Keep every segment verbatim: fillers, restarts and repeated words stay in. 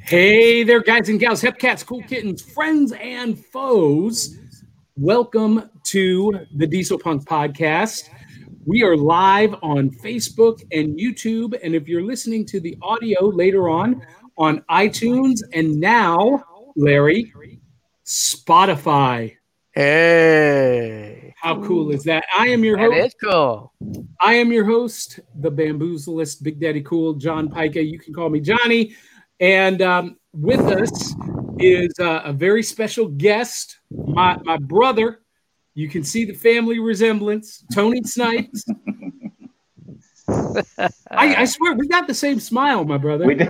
Hey there, guys and gals, hepcats, cool kittens, friends and foes. Welcome to the Diesel Punk Podcast. We are live on Facebook and YouTube, and if you're listening to the audio later on on iTunes and now, Larry, Spotify. Hey. How cool is that? I am your That host. is cool. I am your host, the Bamboozlist, Big Daddy Cool, John Pica. You can call me Johnny. And um, with us is uh, a very special guest, my, my brother. You can see the family resemblance, Tony Snipes. I, I swear, we got the same smile, my brother. We do.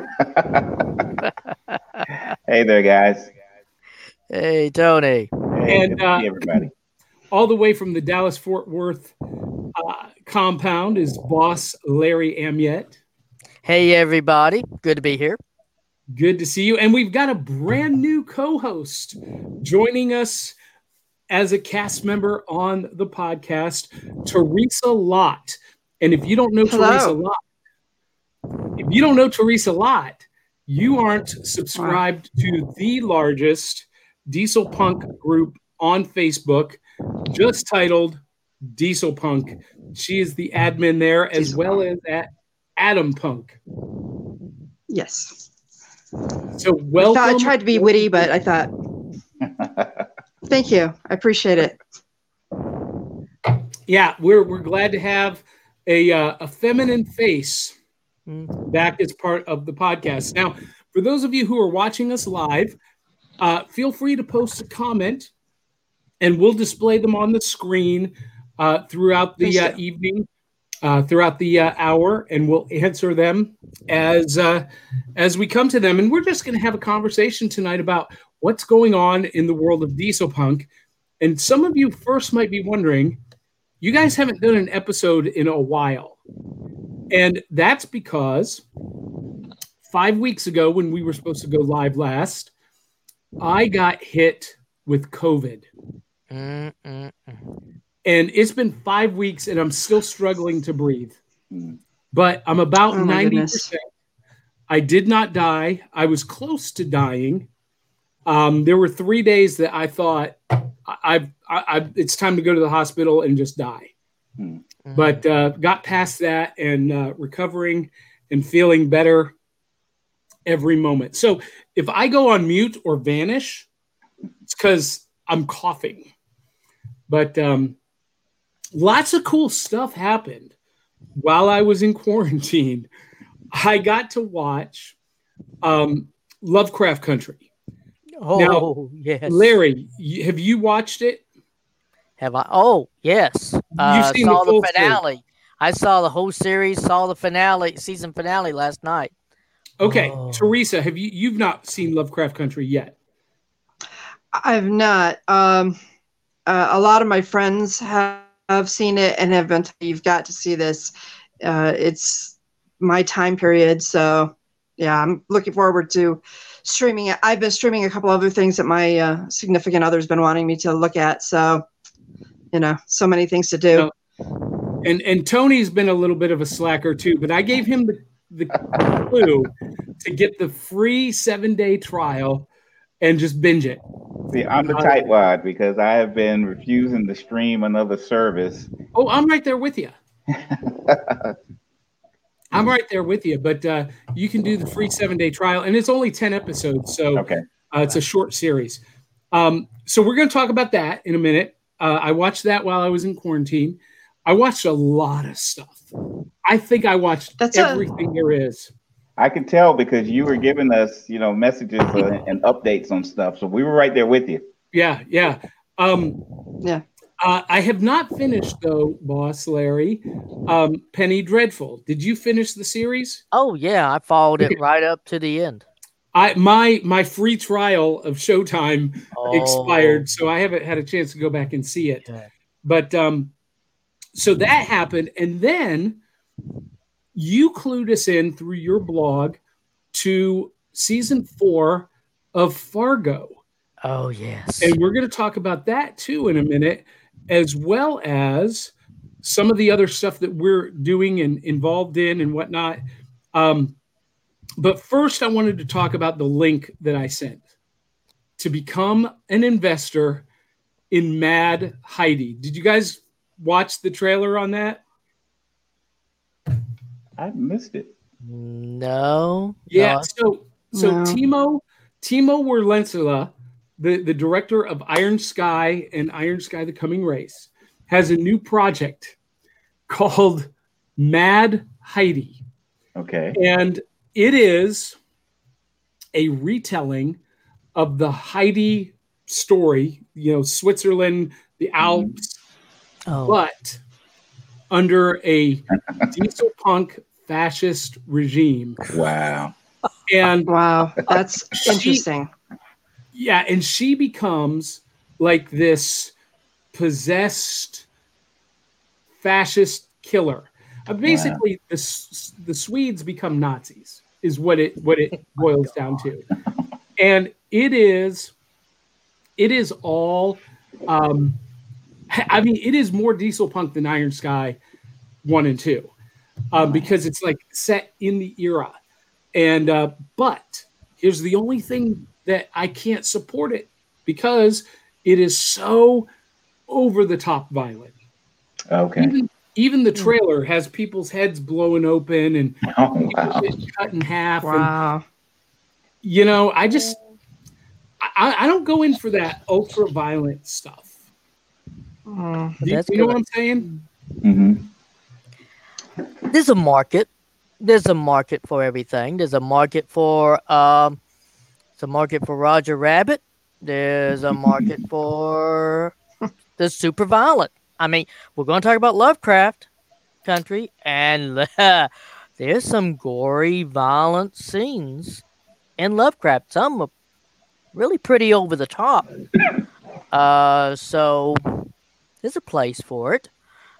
Hey there, guys. Hey, Tony. Hey, And, good to uh, see everybody. All the way from the Dallas-Fort Worth uh, compound is boss Larry Amiet. Hey, everybody. Good to be here. Good to see you. And we've got a brand new co-host joining us as a cast member on the podcast, Teresa Lott. And if you don't know Hello. Teresa Lott, if you don't know Teresa Lott, you aren't subscribed to the largest diesel punk group on Facebook, just titled Diesel Punk. She is the admin there, as Diesel well Punk. as at Adam Punk. Yes. So I, welcome. thought I tried to be witty, but I thought, thank you. I appreciate it. Yeah, we're we're glad to have a uh, a feminine face Mm. back as part of the podcast. Now, for those of you who are watching us live, uh, feel free to post a comment, and we'll display them on the screen uh, throughout the Please uh, do. evening, uh, throughout the uh, hour, and we'll answer them as uh, as we come to them. And we're just going to have a conversation tonight about what's going on in the world of diesel punk. And some of you first might be wondering, you guys haven't done an episode in a while. And that's because five weeks ago, when we were supposed to go live last, I got hit with COVID. Mm, mm, mm. And it's been five weeks and I'm still struggling to breathe. Mm. But I'm about Oh, my ninety goodness. percent. I did not die. I was close to dying. Um, there were three days that I thought I, I, I, it's time to go to the hospital and just die. Mm. But uh, got past that and uh, recovering and feeling better every moment. So if I go on mute or vanish, it's because I'm coughing. But um, lots of cool stuff happened while I was in quarantine. I got to watch um, Lovecraft Country. Oh, Now, yes. Larry, you- have you watched it? Have I? Oh, yes. Uh, seen saw the full the finale. I saw the whole series, saw the finale, season finale last night. Okay, Oh. Teresa, have you you've not seen Lovecraft Country yet? I've not. Um, uh, a lot of my friends have, have seen it and have been, you've got to see this. Uh, it's my time period. So, yeah, I'm looking forward to streaming it. I've been streaming a couple other things that my uh, significant other's been wanting me to look at. So, you know, so many things to do. No. And and Tony's been a little bit of a slacker too, but I gave him the, the clue to get the free seven day trial and just binge it. See, I'm the tightwad because I have been refusing to stream another service. Oh, I'm right there with you. I'm right there with you, but uh, you can do the free seven day trial, and it's only ten episodes, so Okay. uh, it's a short series. Um, so we're going to talk about that in a minute. Uh, I watched that while I was in quarantine. I watched a lot of stuff. I think I watched That's a- everything there is. I can tell because you were giving us, you know, messages uh, and updates on stuff. So we were right there with you. Yeah, yeah. Um, Yeah. uh, I have not finished, though, boss Larry, um, Penny Dreadful. Did you finish the series? Oh, yeah. I followed it right up to the end. I my my free trial of Showtime Oh, expired, so I haven't had a chance to go back and see it. yeah. But um, so that happened, and then you clued us in through your blog to season four of Fargo, Oh, yes. and we're going to talk about that too in a minute, as well as some of the other stuff that we're doing and involved in and whatnot. Um, but first, I wanted to talk about the link that I sent to become an investor in Mad Heidi. Did you guys watch the trailer on that? I missed it. No. Yeah. No. So so No. Timo Timo Wierlenzela, the, the director of Iron Sky and Iron Sky: The Coming Race, has a new project called Mad Heidi. Okay. And it is a retelling of the Heidi story, you know, Switzerland, the Alps, Oh. but under a diesel punk fascist regime. Wow. And Wow, that's She- interesting. yeah, and she becomes like this possessed fascist killer. Uh, basically, the S- the Swedes become Nazis, is what it what it boils down to, and it is it is all. Um, I mean, it is more diesel punk than Iron Sky one and two, um, because it's like set in the era. And uh, but here's the only thing that I can't support it because it is so over the top violent. Okay. Even even the trailer has people's heads blowing open and Oh, people wow. getting cut in half. And Wow. you know, I just I, I don't go in for that ultra violent stuff. Mm. Do you, That's you know good. what I'm saying? hmm There's a market. There's a market for everything. There's a market for um, there's a market for Roger Rabbit. There's a market for the super violent. I mean, we're going to talk about Lovecraft Country, and there's some gory, violent scenes in Lovecraft. Some are really pretty over the top. Uh, so there's a place for it.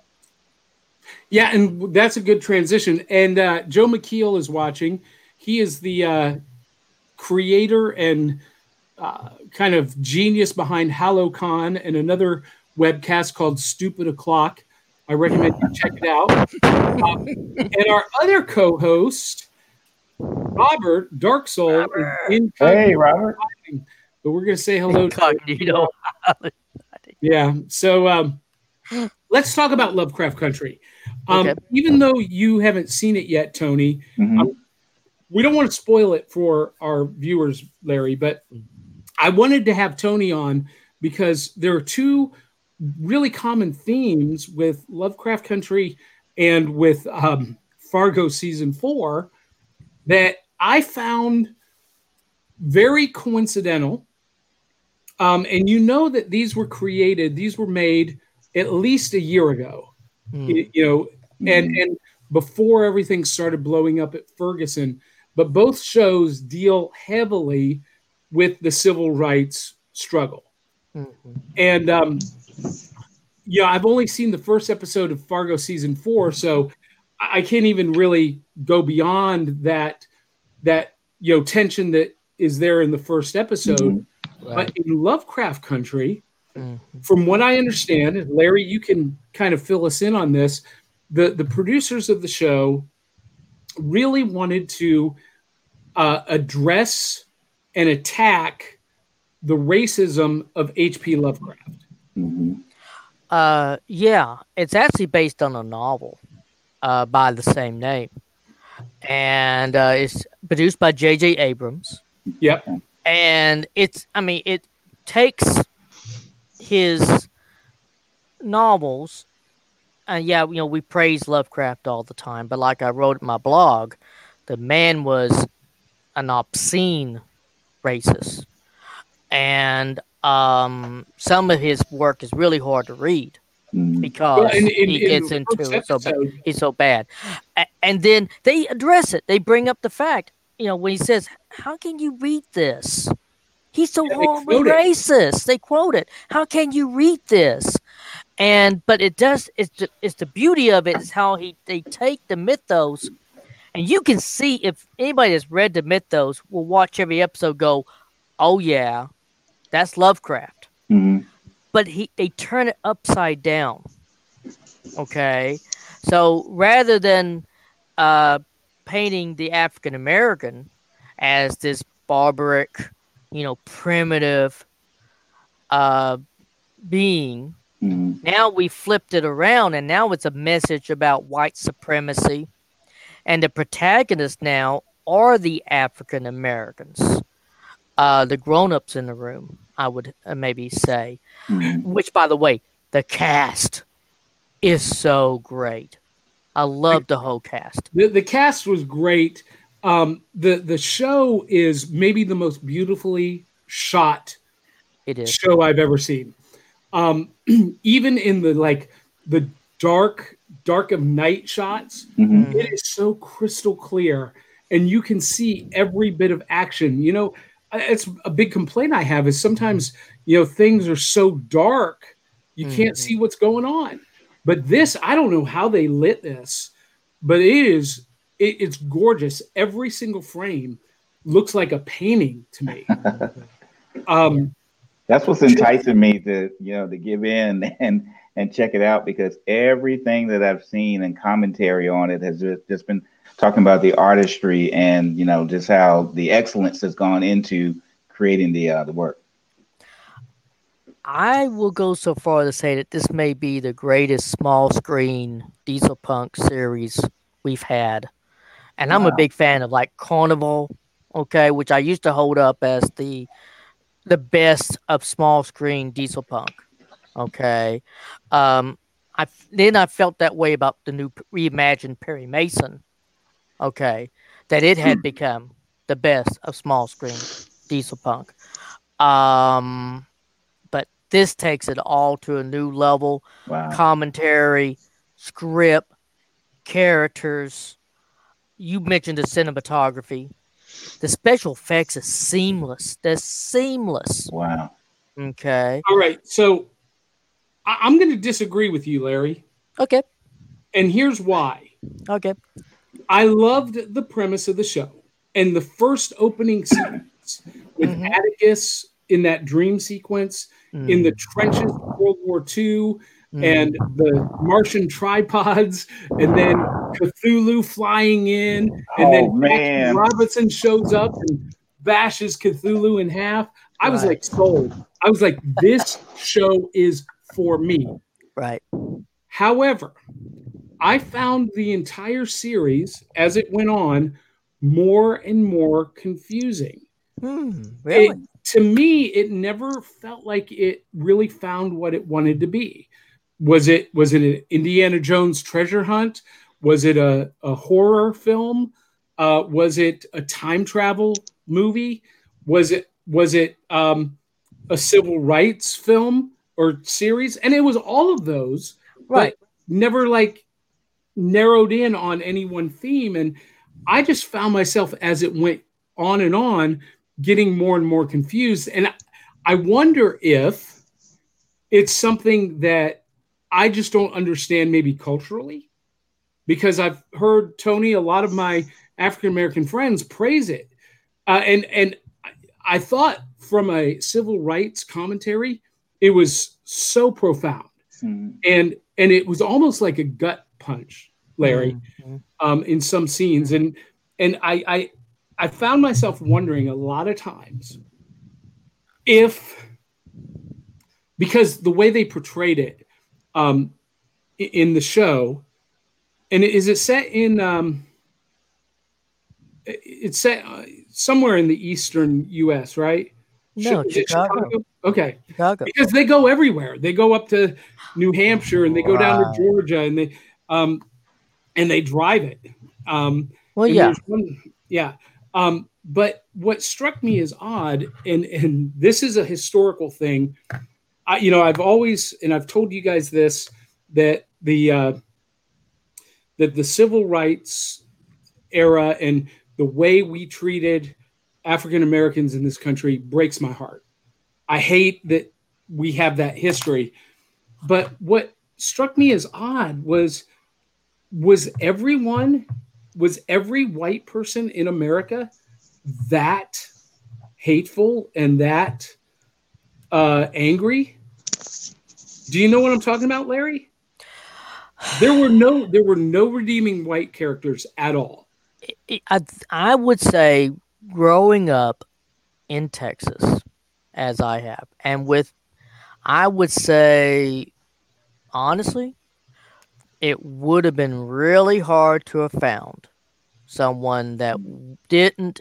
Yeah, and that's a good transition. And uh, Joe McKeel is watching. He is the uh, creator and uh, kind of genius behind HalloCon and another webcast called Stupid O'Clock. I recommend you check it out. Um, and our other co-host, Robert Dark Soul, Robert. is in Hey, Robert. but we're going to say hello to Incognito. Yeah. So um, let's talk about Lovecraft Country. Um, Okay. Even though you haven't seen it yet, Tony, Mhm. um, we don't want to spoil it for our viewers, Larry, but I wanted to have Tony on because there are two really common themes with Lovecraft Country and with um, Fargo season four that I found very coincidental. Um, and you know that these were created, these were made at least a year ago, Hmm. you, you know, and, Mhm. and before everything started blowing up at Ferguson. But both shows deal heavily with the civil rights struggle. Mhm. And, um, yeah, I've only seen the first episode of Fargo season four, so I I can't even really go beyond that, that, you know, tension that is there in the first episode. Mhm. But in Lovecraft Country, Mhm. from what I understand, and Larry, you can kind of fill us in on this, the, the producers of the show really wanted to uh, address and attack the racism of H P Lovecraft. Mhm. Uh, yeah, it's actually based on a novel uh, by the same name, and uh, it's produced by J J Abrams. Yep. And it's, I mean, it takes his novels, and yeah, you know, we praise Lovecraft all the time, but like I wrote in my blog, the man was an obscene racist, and um, some of his work is really hard to read Mhm. because Well, in- in- he in gets the into first it so bad. episode- He's so bad, A- and then they address it. They bring up the fact, you know, when he says, "How can you read this? He's so Yeah, they horribly quote it. racist." They quote it. How can you read this? And but it does. It's the, it's the beauty of it is how he they take the mythos, and you can see if anybody that's read the mythos will watch every episode. Go, oh yeah, that's Lovecraft. Mhm. But he they turn it upside down. Okay, so rather than uh, painting the African American as this barbaric, you know, primitive uh, being. Mhm. Now we flipped it around, and now it's a message about white supremacy, and the protagonists now are the African Americans, uh, the grown-ups in the room, I would uh, maybe say. Mhm. Which, by the way, the cast is so great. I love the whole cast. The the cast was great. Um, the the show is maybe the most beautifully shot It is. show I've ever seen. Um, even in the like the dark dark of night shots, Mhm. it is so crystal clear, and you can see every bit of action. You know, it's a big complaint I have is sometimes you know things are so dark you can't Mhm. see what's going on. But this, I don't know how they lit this, but it is it, it's gorgeous. Every single frame looks like a painting to me. Um, That's what's enticing me to, you know, to give in and and check it out because everything that I've seen and commentary on it has just, just been talking about the artistry and, you know, just how the excellence has gone into creating the uh, the work. I will go so far to say that this may be the greatest small screen diesel punk series we've had. And I'm a Wow. big fan of like Carnival, okay, which I used to hold up as the the best of small screen diesel punk. Okay. Um I then I felt that way about the new reimagined Perry Mason. Okay. That it had become the best of small screen diesel punk. Um but this takes it all to a new level. Wow. Commentary, script, characters. You mentioned the cinematography. The special effects is seamless. They're seamless. Wow. Okay. all right, so I, I'm going to disagree with you, Larry, Okay. and here's why. Okay. I loved the premise of the show and the first opening sequence with Mhm. Atticus in that dream sequence in the trenches of World War Two and the Martian tripods and then Cthulhu flying in and Oh, then man. Jackie Robinson shows up and bashes Cthulhu in half. I was Right. like sold. I was like, this show is for me. Right. However, I found the entire series as it went on more and more confusing. Hmm. Really? It, to me, it never felt like it really found what it wanted to be. Was it was it an Indiana Jones treasure hunt? Was it a, a horror film? Uh, was it a time travel movie? Was it was it um, a civil rights film or series? And it was all of those, Right. but never like narrowed in on any one theme. And I just found myself as it went on and on getting more and more confused. And I wonder if it's something that I just don't understand maybe culturally, because I've heard, Tony, a lot of my African American friends praise it. Uh, and, and I thought from a civil rights commentary, it was so profound. Mhm. And, and it was almost like a gut punch, Larry, Mhm. um, in some scenes. And, and I, I, I found myself wondering a lot of times if, because the way they portrayed it um, in the show, and is it set in, um, it's set uh, somewhere in the eastern U S, right? No, Is it Chicago. Okay. Chicago. Because they go everywhere. They go up to New Hampshire and they go down to Right. Georgia and they, um, and they drive it. Um, Well, and yeah. there's one, yeah. Um, but what struck me as odd, and and this is a historical thing. I, you know, I've always, and I've told you guys this, that the uh, that the civil rights era and the way we treated African Americans in this country breaks my heart. I hate that we have that history. But what struck me as odd was was everyone, was every white person in America that hateful and that uh, angry? Do you know what I'm talking about, Larry? There were no there were no redeeming white characters at all. I, I would say growing up in Texas, as I have, and with, I would say, honestly, it would have been really hard to have found someone that didn't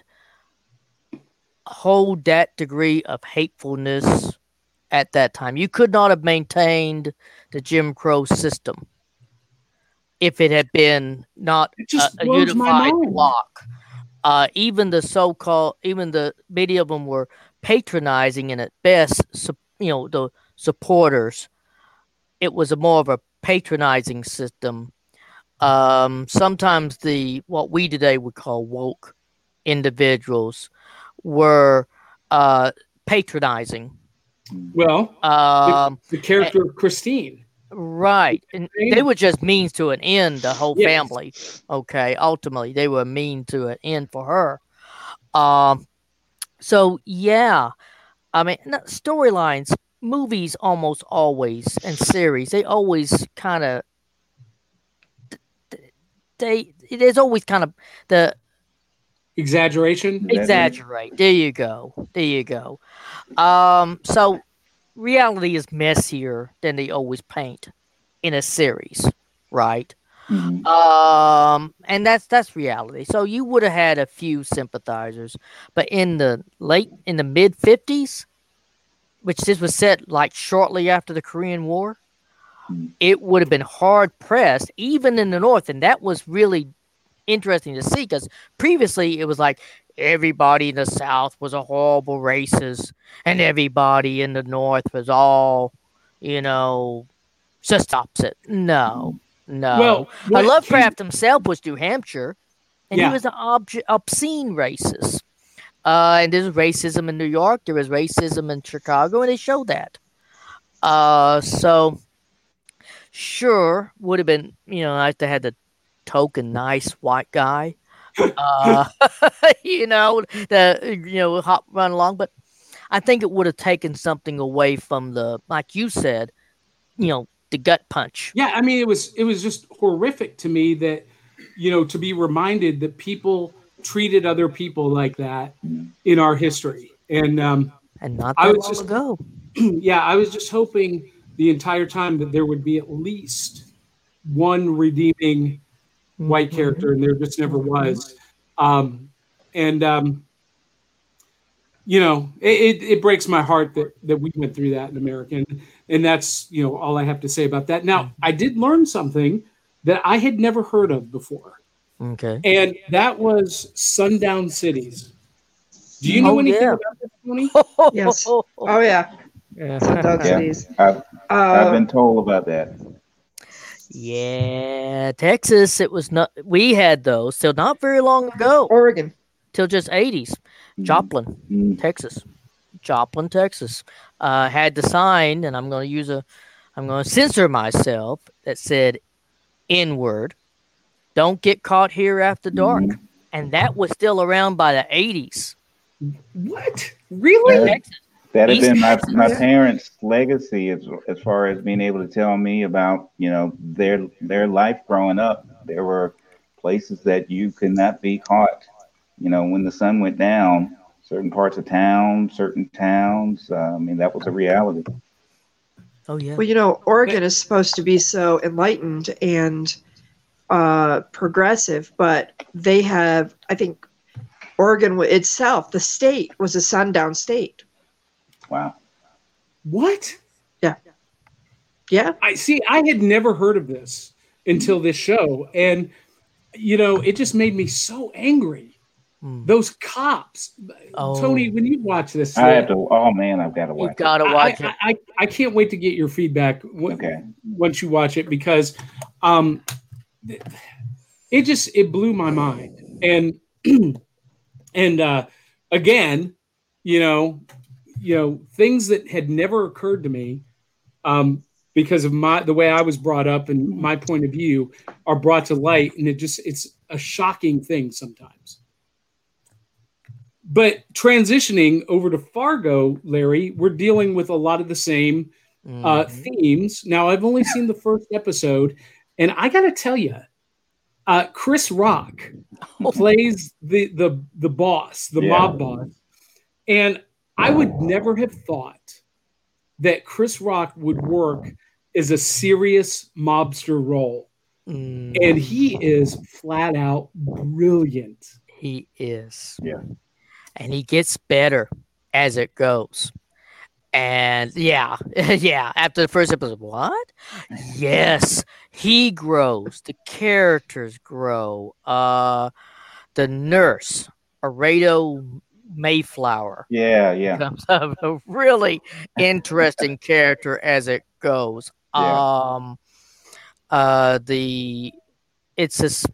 hold that degree of hatefulness at that time. You could not have maintained the Jim Crow system if it had been not It a, just a blows my unified mind. block. Uh, even the so-called, even the many of them were patronizing, and at best, su- you know, the supporters. It was a more of a patronizing system. Um, sometimes the what we today would call woke individuals were uh, patronizing. Well, Um, the, the character of Christine. Right. And they were just means to an end, the whole Yes. family. Okay. Ultimately, they were mean to an end for her. Um, so, yeah. I mean, no- storylines, movies almost always, and series, they always kind of, they, there's always kind of the Exaggeration. exaggerate. There you go. There you go. Um, so reality is messier than they always paint in a series, right? Mhm. Um, and that's that's reality. So you would have had a few sympathizers, but in the late in the mid fifties, which this was set like shortly after the Korean War, Mhm. it would have been hard pressed, even in the North, and that was really interesting to see because previously it was like everybody in the South was a horrible racist, and everybody in the North was all, you know, just opposite. No, no. Well, Uh, what- Lovecraft himself was New Hampshire, and Yeah. he was an obj- obscene racist. Uh, and there's racism in New York. There was racism in Chicago, and they showed that. Uh, so sure, would have been, you know, nice to have the token nice white guy. Uh, you know, the you know hop run along, but I think it would have taken something away from the, like you said, you know, the gut punch. Yeah, I mean, it was it was just horrific to me that, you know, to be reminded that people treated other people like that in our history. And um, And not I that was long just, ago. yeah, I was just hoping the entire time that there would be at least one redeeming white Mhm. character, and there just never was. Um, and um, you know, it, it, it breaks my heart that that we went through that in America, and, and that's, you know, all I have to say about that. Now, I did learn something that I had never heard of before, Okay. and that was sundown cities. Do you know Oh, anything yeah. about that, Tony? Yes. Oh yeah. Yeah. Sundown Yeah, cities. I've, I've Uh, been told about that. Yeah, Texas. It was not. We had those till not very long ago, Oregon. till just eighties. Joplin, Mm. Texas. Joplin, Texas. Uh, had the sign, and I'm going to use a. I'm going to censor myself. That said, N word. Don't get caught here after dark. Mhm. And that was still around by the eighties. What? Really? That, Texas. that had East been my, Texas. my parents' legacy as as far as being able to tell me about, you know, their their life growing up. There were places that you could not be caught. You know, when the sun went down, certain parts of town, certain towns. Uh, I mean, that was a reality. Oh yeah. Well, you know, Oregon is supposed to be so enlightened and uh, progressive, but they have, I think, Oregon w- itself, the state, was a sundown state. Wow. What? Yeah. Yeah. I see. I had never heard of this until this show, and you know, it just made me so angry. Hmm. Those cops, Oh. Tony. When you watch this, I have to. Oh man, I've got to watch You've got to I, watch I, it. I, I can't wait to get your feedback w- Okay. once you watch it, because um, it just it blew my mind. And and uh, again, you know, you know, things that had never occurred to me, um, because of my the way I was brought up and my point of view, are brought to light, and it just it's a shocking thing sometimes. But transitioning over to Fargo, Larry, we're dealing with a lot of the same uh, Mhm. themes. Now, I've only seen the first episode, and I got to tell you, Uh, Chris Rock plays the the the boss, the Yeah. mob boss, and I would never have thought that Chris Rock would work as a serious mobster role, Mm, and he is flat out brilliant. he is. Yeah. And he gets better as it goes. And yeah, yeah. After the first episode, what? Yes, he grows. The characters grow. Uh, the nurse, Aredo Mayflower, Yeah, yeah. becomes a, a really interesting character as it goes. Yeah. Um, uh, the it's just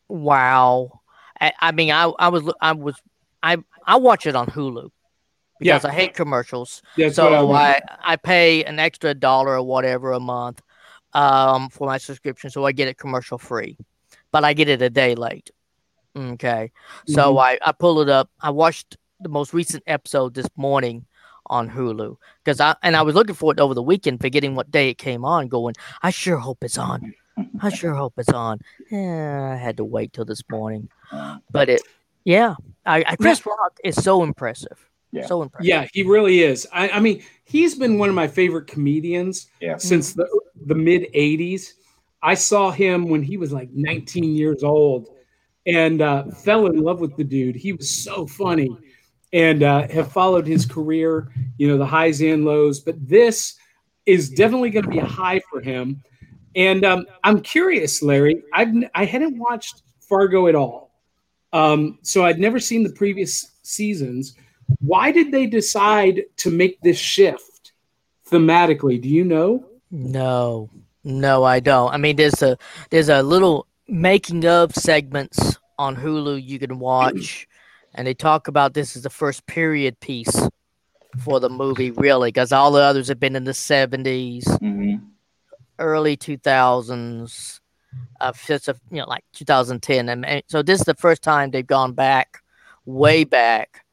wow. I, I mean, I, I was I was I I watch it on Hulu because Yeah. I hate commercials. That's what I So would- I, I pay an extra dollar or whatever a month um, for my subscription, so I get it commercial free, but I get it a day late. Okay, so Mhm. I, I pull it up. I watched the most recent episode this morning on Hulu because I and I was looking for it over the weekend, forgetting what day it came on. Going, I sure hope it's on. I sure hope it's on. Yeah, I had to wait till this morning, but it, yeah, I, I Chris Rock is so impressive. Yeah. So impressive. Yeah, he really is. I, I mean, he's been one of my favorite comedians Yeah. since the the mid eighties. I saw him when he was like nineteen years old, and uh, fell in love with the dude. He was so funny, and uh, have followed his career. You know, the highs and lows, but this is definitely going to be a high for him. And um, I'm curious, Larry. I've I hadn't watched Fargo at all, um, so I'd never seen the previous seasons. Why did they decide to make this shift thematically? Do you know? No, no, I don't. I mean, there's a there's a little making of segments on Hulu you can watch, and they talk about this as the first period piece for the movie, really, because all the others have been in the seventies, hmm early two thousands, uh, just a, you know, like two thousand ten, and, and so this is the first time they've gone back, way back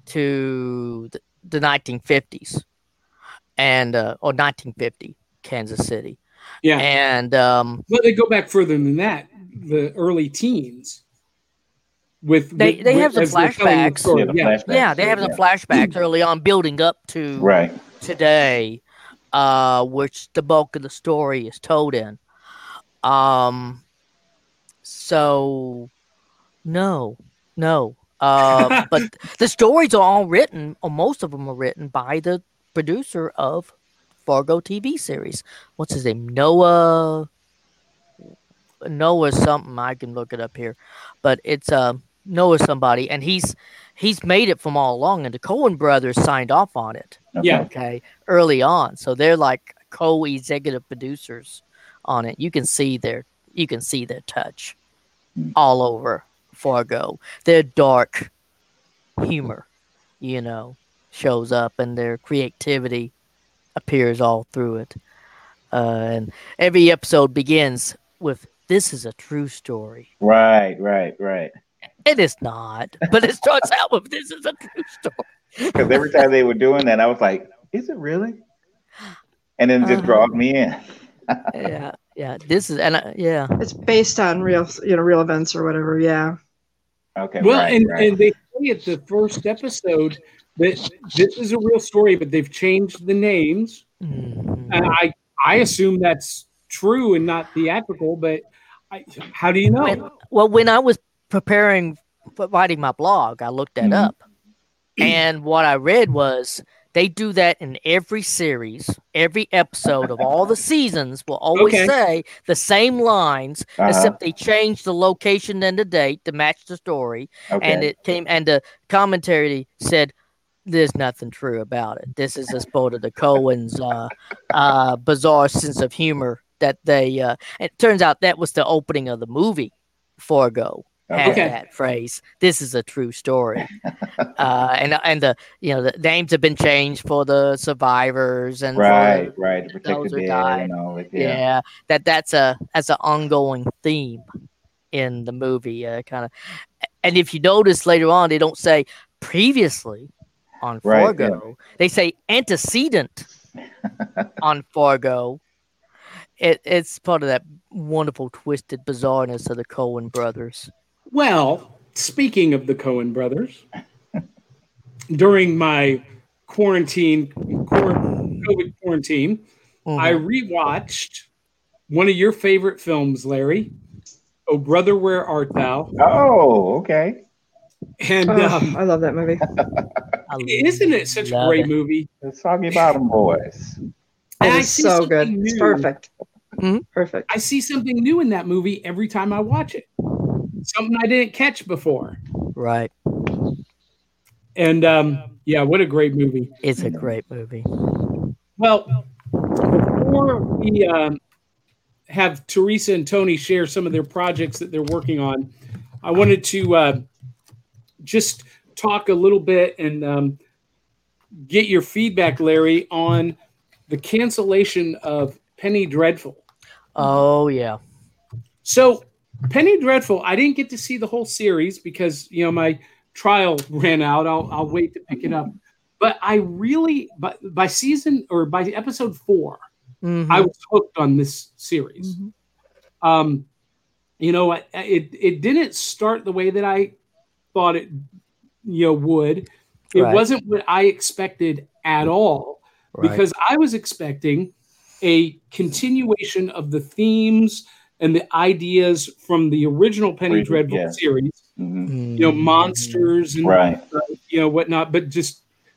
to the, the nineteen fifties, and uh, or nineteen fifty, Kansas City. Yeah. And um, Well, they go back further than that, the early teens. With They- with- they have with- some as they're telling the flashbacks. story. Yeah, the Yeah. flashbacks. yeah, they have some yeah. flashbacks early on, building up to Right. today, uh, which the bulk of the story is told in. Um, so no, no. Uh, but the stories are all written, or most of them are written by the producer of Fargo T V series. What's his name? Noah. Noah something. I can look it up here, but it's uh, Noah somebody, and he's he's made it from all along, and the Coen brothers signed off on it. Okay. Yeah. Okay, early on, so they're like co-executive producers on it. You can see their you can see their touch all over Fargo. Their dark humor, you know, shows up, and their creativity appears all through it. Uh, and every episode begins with, "This is a true story." Right. Right. Right. It is not, but it starts out with, "This is a true story." Because every time they were doing that, I was like, "Is it really?" And then it just Uh-huh. drawed me in. Yeah, yeah. This is, and I, yeah, It's based on real, you know, real events or whatever. Yeah. Okay. Well, right, and, right. and they say at the first episode that this is a real story, but they've changed the names. Mhm. And I I assume that's true and not theatrical, but I, how do you know? When, well, when I was preparing for writing my blog, I looked that Mhm. up, and what I read was they do that in every series, every episode of all the seasons will always Okay. say the same lines, Uh-huh. except they change the location and the date to match the story. Okay. And it came, and the commentary said, "There's nothing true about it. This is a sport of the Coens' uh, uh, bizarre sense of humor that they." Uh, it turns out that was the opening of the movie Fargo. Had Okay. that phrase. "This is a true story," uh, and and the you know the names have been changed for the survivors and for right. the- Right. To protect those the who dead died. and all that. yeah. Yeah. that that's a that's an ongoing theme in the movie, uh, kind of. And if you notice later on, they don't say previously on Right, Fargo. They say antecedent on Fargo. it, it's part of that wonderful twisted bizarreness of the Coen brothers. Well, speaking of the Coen brothers, during my quarantine, COVID quarantine, mm-hmm. I rewatched one of your favorite films, Larry. Oh, Brother, Where Art Thou? Oh, okay. And oh, um, I love that movie. Isn't it such a great it. movie? The Soggy Bottom Boys. It is so good. New. It's perfect. Mm-hmm. Perfect. I see something new in that movie every time I watch it. Something I didn't catch before. Right. And um, yeah, what a great movie. It's a great movie. Well, before we um, have Teresa and Tony share some of their projects that they're working on, I wanted to uh, just talk a little bit and um, get your feedback, Larry, on the cancellation of Penny Dreadful. Oh, yeah. So Penny Dreadful, I didn't get to see the whole series because, you know, my trial ran out. I'll, I'll wait to pick it up. But I really, by, by season or by episode four, mm-hmm. I was hooked on this series. Mm-hmm. Um, you know, it, it it didn't start the way that I thought it, you know, would. It right. wasn't what I expected at all right. because I was expecting a continuation of the themes and the ideas from the original Penny Pretty, Dreadful yeah. series. Mm-hmm. You know, monsters and right. uh, you know whatnot, but just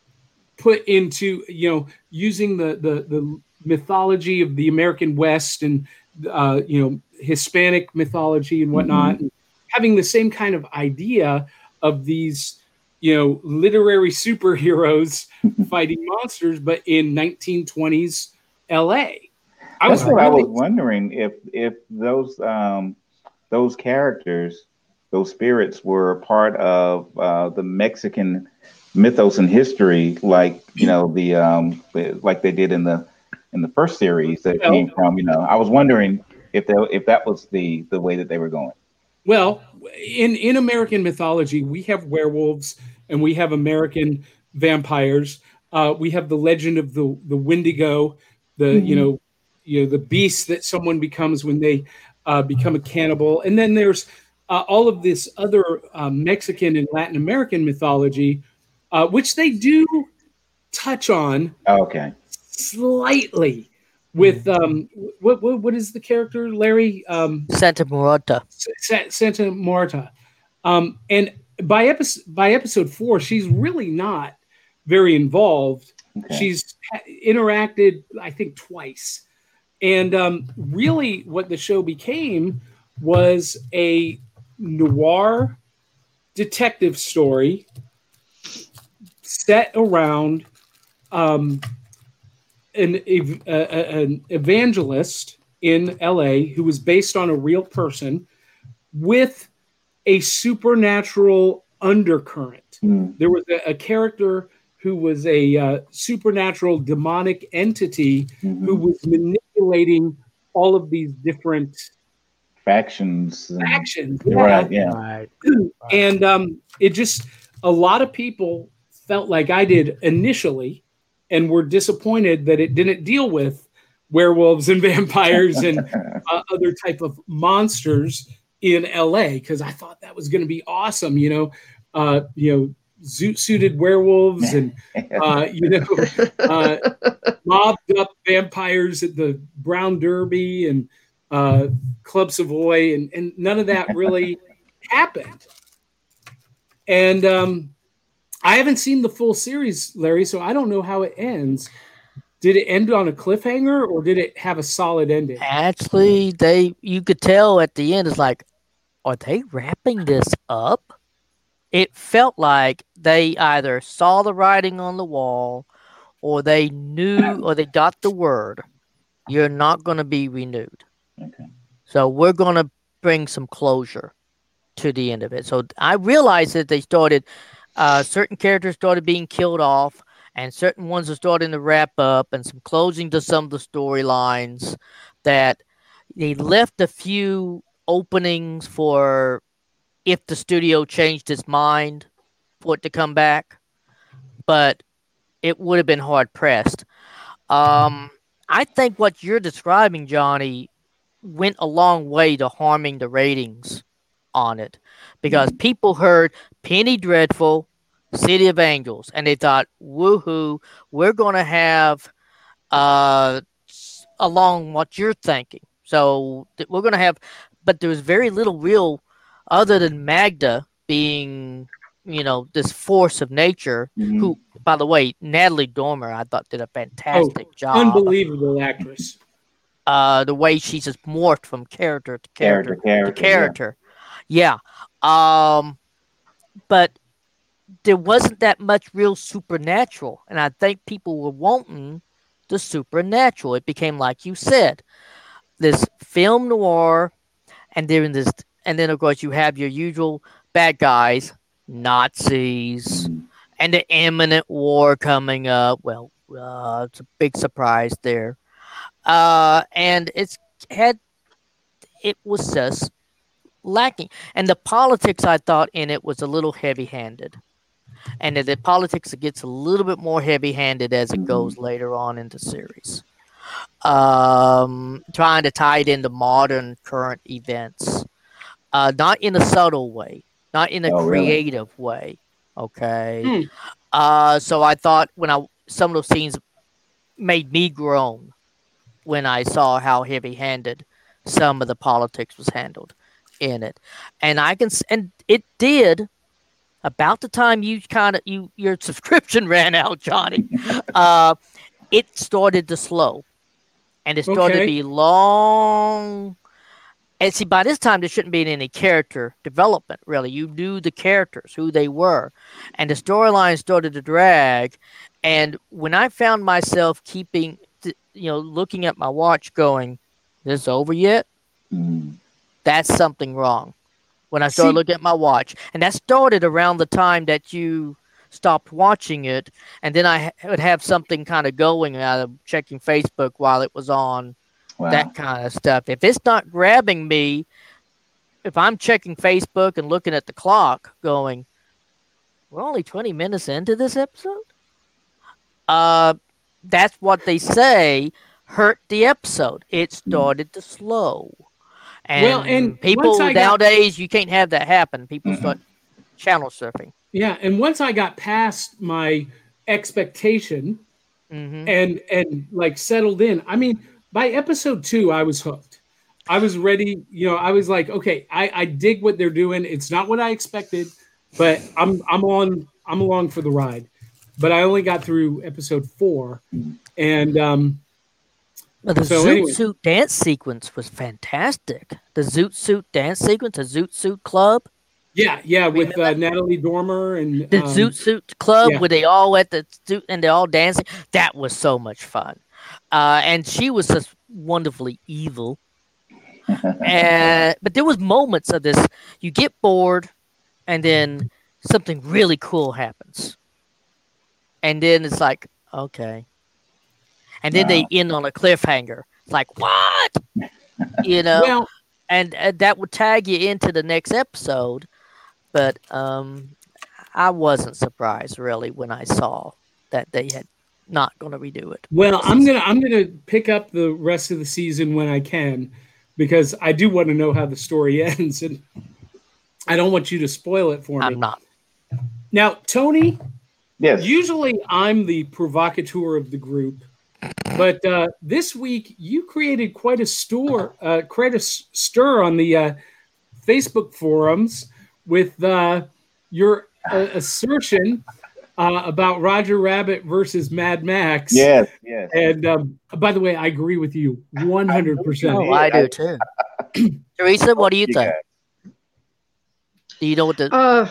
put into, you know, using the the the mythology of the American West and uh, you know, Hispanic mythology and whatnot, mm-hmm. and having the same kind of idea of these, you know, literary superheroes fighting monsters, but in nineteen twenties L A. I That's was what really, I was wondering if if those um, those characters, those spirits, were part of uh, the Mexican mythos and history, like you know the um, like they did in the in the first series that well, came from. You know, I was wondering if they, if that was the the way that they were going. Well, in in American mythology, we have werewolves and we have American vampires. Uh, we have the legend of the the Wendigo, the mm-hmm. you know. you know, the beast that someone becomes when they uh, become a cannibal. And then there's uh, all of this other uh, Mexican and Latin American mythology, uh, which they do touch on okay. slightly with, um, what, what what is the character, Larry? Um, Santa Muerta. Sa- Santa Muerta. Um, and by, epi- by episode four, she's really not very involved. Okay. She's interacted, I think, twice. And um, really what the show became was a noir detective story set around um, an, a, a, an evangelist in L A who was based on a real person with a supernatural undercurrent. Mm. There was a, a character who was a uh, supernatural demonic entity mm-hmm. who was manipulating all of these different factions. Factions, yeah. right? Yeah, right. And um, it just a lot of people felt like I did initially, and were disappointed that it didn't deal with werewolves and vampires and uh, other type of monsters in L A because I thought that was going to be awesome. You know, uh, you know. Zoot-suited werewolves and uh, you know uh, mobbed up vampires at the Brown Derby and uh, Club Savoy, and, and none of that really happened. And um, I haven't seen the full series, Larry, so I don't know how it ends. Did it end on a cliffhanger or did it have a solid ending? Actually, they you could tell at the end, it's like, are they wrapping this up? It felt like they either saw the writing on the wall or they knew or they got the word, you're not going to be renewed. Okay. So we're going to bring some closure to the end of it. So I realized that they started, uh, certain characters started being killed off and certain ones are starting to wrap up and some closing to some of the storylines that they left a few openings for if the studio changed its mind for it to come back, but it would have been hard pressed. Um, I think what you're describing, Johnny, went a long way to harming the ratings on it, because people heard Penny Dreadful, City of Angels, and they thought, woohoo, we're going to have uh, along what you're thinking. So th- we're going to have, but there was very little real other than Magda being, you know, this force of nature, Mhm. who, by the way, Natalie Dormer, I thought did a fantastic Oh, job. unbelievable actress. Uh, the way she just morphed from character to character, Character, to character, yeah. character. Yeah. Um, but there wasn't that much real supernatural, and I think people were wanting the supernatural. It became, like you said, this film noir, and then this, and then of course you have your usual bad guys, Nazis, Mhm. and the imminent war coming up. Well, uh, it's a big surprise there. Uh, and it's had it was just lacking, and the politics I thought in it was a little heavy-handed, and the politics gets a little bit more heavy-handed as it Mhm. goes later on in the series. Um, trying to tie it into modern current events, uh, not in a subtle way, not in a Oh, really? creative way. Okay. Hmm. Uh, so I thought when I some of those scenes made me groan when I saw how heavy-handed some of the politics was handled in it, and I can s- and it did about the time you kind of you your subscription ran out, Johnny. Uh, it started to slow, and it started to Okay. be long. And see, by this time there shouldn't be any character development. Really, you knew the characters, who they were, and the storyline started to drag. And when I found myself keeping, th- you know, looking at my watch, going, "Is this over yet?" Mhm. That's something wrong. When I started See, looking at my watch, and that started around the time that you stopped watching it, and then I ha- would have something kind of going out of checking Facebook while it was on, Wow. that kind of stuff. If it's not grabbing me, if I'm checking Facebook and looking at the clock, going, "We're only twenty minutes into this episode," uh, that's what they say hurt the episode. It started to slow. well, and And once people I got nowadays, you can't have that happen. People Mm-mm. start channel surfing. yeah, and once I got past my expectation Hmm. and and like settled in, I mean, by episode two, I was hooked. I was ready. You know, I was like, okay, I, I dig what they're doing. It's not what I expected, but I'm I'm on I'm along for the ride. But I only got through episode four, and um, The so Zoot anyway, Suit dance sequence was fantastic. The Zoot Suit dance sequence, the Zoot Suit Club. yeah, yeah, with Remember uh, Natalie Dormer and the um, Zoot Suit Club yeah. where they all at the suit and they're all dancing? That was so much fun. Uh, and she was just wonderfully evil. And but there was moments of this. You get bored, and then something really cool happens, and then it's like, okay, and then they Wow. end on a cliffhanger. It's like, what? You know, Well, and, and that would tag you into the next episode. But um, I wasn't surprised really when I saw that they had not going to redo it. well, I'm gonna I'm gonna pick up the rest of the season when I can, because I do want to know how the story ends, and I don't want you to spoil it for I'm me. not. Now, Tony, Yes. usually I'm the provocateur of the group, but uh, this week you created quite a stir, uh, quite a s- stir on the uh, Facebook forums with uh, your uh, assertion uh, about Roger Rabbit versus Mad Max. Yes. Yes. And um, by the way, I agree with you one hundred percent. Oh, I do too. Teresa, what do you You think? guys. Do you know what the? Uh,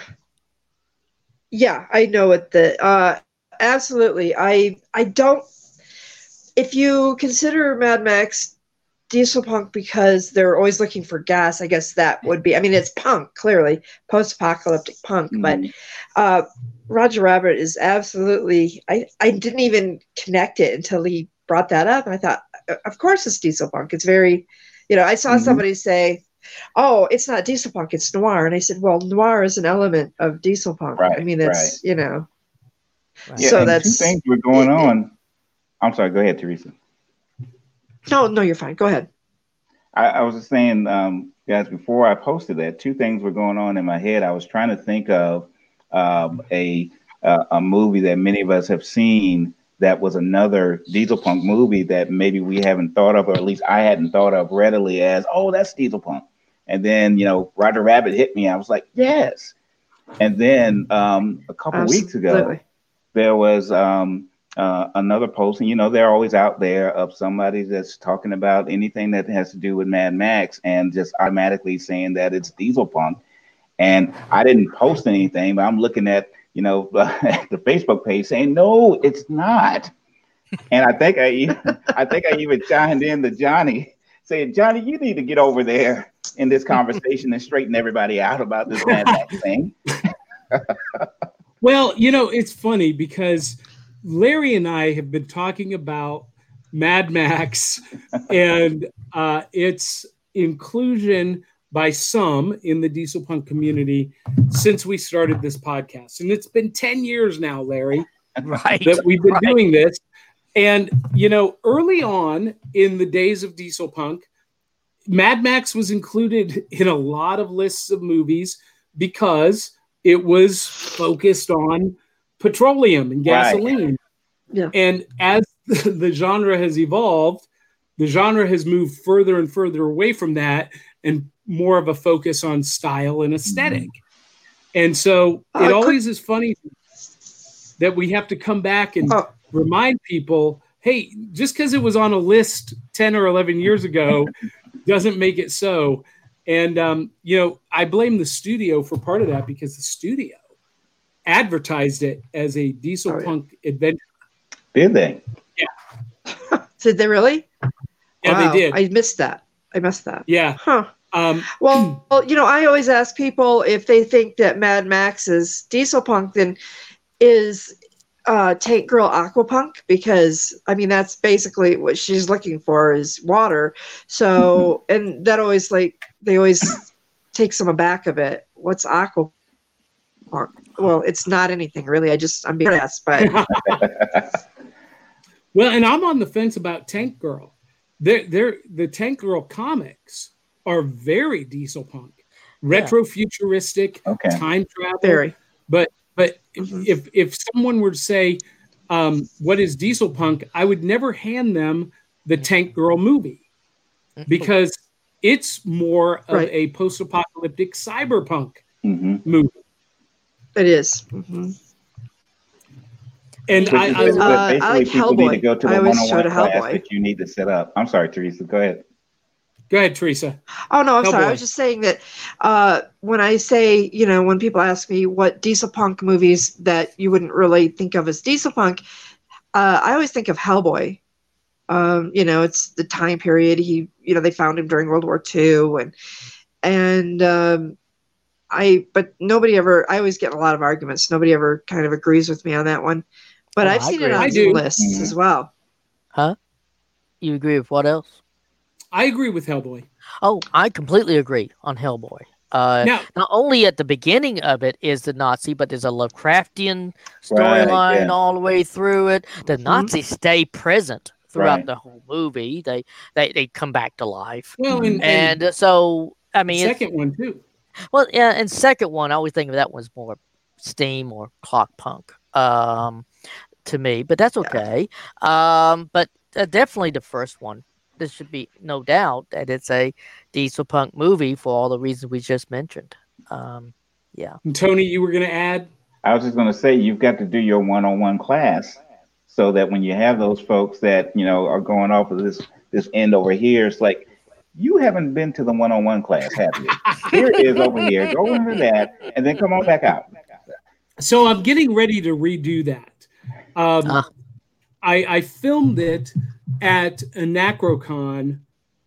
yeah, I know what the uh, absolutely. I I don't. If you consider Mad Max diesel punk because they're always looking for gas, I guess that would be. I mean, it's punk clearly, post-apocalyptic punk, Mhm. but uh, Roger Rabbit is absolutely. I I didn't even connect it until he brought that up, and I thought, of course, it's diesel punk. It's very, you know, I saw Mhm. somebody say, "Oh, it's not diesel punk, it's noir," and I said, "Well, noir is an element of diesel punk. I Right. mean, Right. it's you know." Right. Yeah. So and two that's things were going it- it- on. I'm sorry. Go ahead, Teresa. No, no, you're fine. Go ahead. I, I was just saying, um, guys, before I posted that, two things were going on in my head. I was trying to think of um, a uh, a movie that many of us have seen that was another Diesel Punk movie that maybe we haven't thought of, or at least I hadn't thought of readily as, oh, that's Diesel Punk. And then, you know, Roger Rabbit hit me. I was like, yes. And then um, a couple Absolutely. weeks ago, there was um, uh, another post, and you know, they're always out there of somebody that's talking about anything that has to do with Mad Max and just automatically saying that it's Diesel Punk. And I didn't post anything, but I'm looking at, you know, the Facebook page saying, no, it's not. And I think I even, I think I even chimed in to Johnny saying, Johnny, you need to get over there in this conversation and straighten everybody out about this Mad Max thing. Well, you know, it's funny because Larry and I have been talking about Mad Max and uh, its inclusion by some in the Diesel Punk community since we started this podcast. And it's been ten years now, Larry, Right. that we've been right. doing this. And, you know, early on in the days of Diesel Punk, Mad Max was included in a lot of lists of movies because it was focused on petroleum and gasoline. Right. Yeah. And as the genre has evolved, the genre has moved further and further away from that and more of a focus on style and aesthetic. Mm-hmm. And so it uh, always could... is funny that we have to come back and oh. remind people, hey, just because it was on a list ten or eleven years ago doesn't make it so. And, um, you know, I blame the studio for part of that because the studio advertised it as a Diesel oh, Punk yeah. adventure. Did they? Yeah. Did they really? Yeah, wow. They did. I missed that. I missed that. Yeah. Huh. Um, well, well, you know, I always ask people if they think that Mad Max is Diesel Punk, then is uh, Tank Girl Aquapunk, because I mean that's basically what she's looking for is water. So, and that always like they always take some aback of it. What's Aquapunk? Well, it's not anything really. I just I'm being asked, but well, and I'm on the fence about Tank Girl. They're, they're, the Tank Girl comics are very Diesel Punk, retro yeah. futuristic, okay. time travel. Very. But but mm-hmm. if if someone were to say um, what is Diesel Punk, I would never hand them the Tank Girl movie because it's more of right. a post-apocalyptic cyberpunk mm-hmm. movie. It is. Mm-hmm. And so I, I, uh, I like people Hellboy. need to go to the I always one-on-one showed a class Hellboy. that you need to set up. I'm sorry, Teresa. Go ahead. Go ahead, Teresa. Oh, no, I'm Hellboy. sorry. I was just saying that uh, when I say, you know, when people ask me what Diesel Punk movies that you wouldn't really think of as Diesel Punk, uh, I always think of Hellboy. Um, you know, it's the time period. He, you know, they found him during World War Two. And, and um, I, but nobody ever, I always get in a lot of arguments. Nobody ever kind of agrees with me on that one. But oh, I've I seen agree. it on some lists mm-hmm. as well. Huh? You agree with what else? I agree with Hellboy. Oh, I completely agree on Hellboy. Uh, now, not only at the beginning of it is the Nazi, but there's a Lovecraftian storyline right, yeah. all the way through it. The mm-hmm. Nazis stay present throughout right. the whole movie. They, they they come back to life. Well, and, and, and so I mean, second one too. Well, yeah, and second one, I always think of that one's more steam or clock punk. Um, to me, but that's okay. Yeah. Um, but uh, definitely the first one. There should be no doubt that it's a Diesel Punk movie for all the reasons we just mentioned. Um, yeah. And Tony, you were going to add? I was just going to say you've got to do your one-on-one class so that when you have those folks that you know are going off of this this end over here, it's like you haven't been to the one-on-one class, have you? Here it is over here. Go into that, and then come on back out. So I'm getting ready to redo that. Um, uh. I, I filmed it at Anacrocon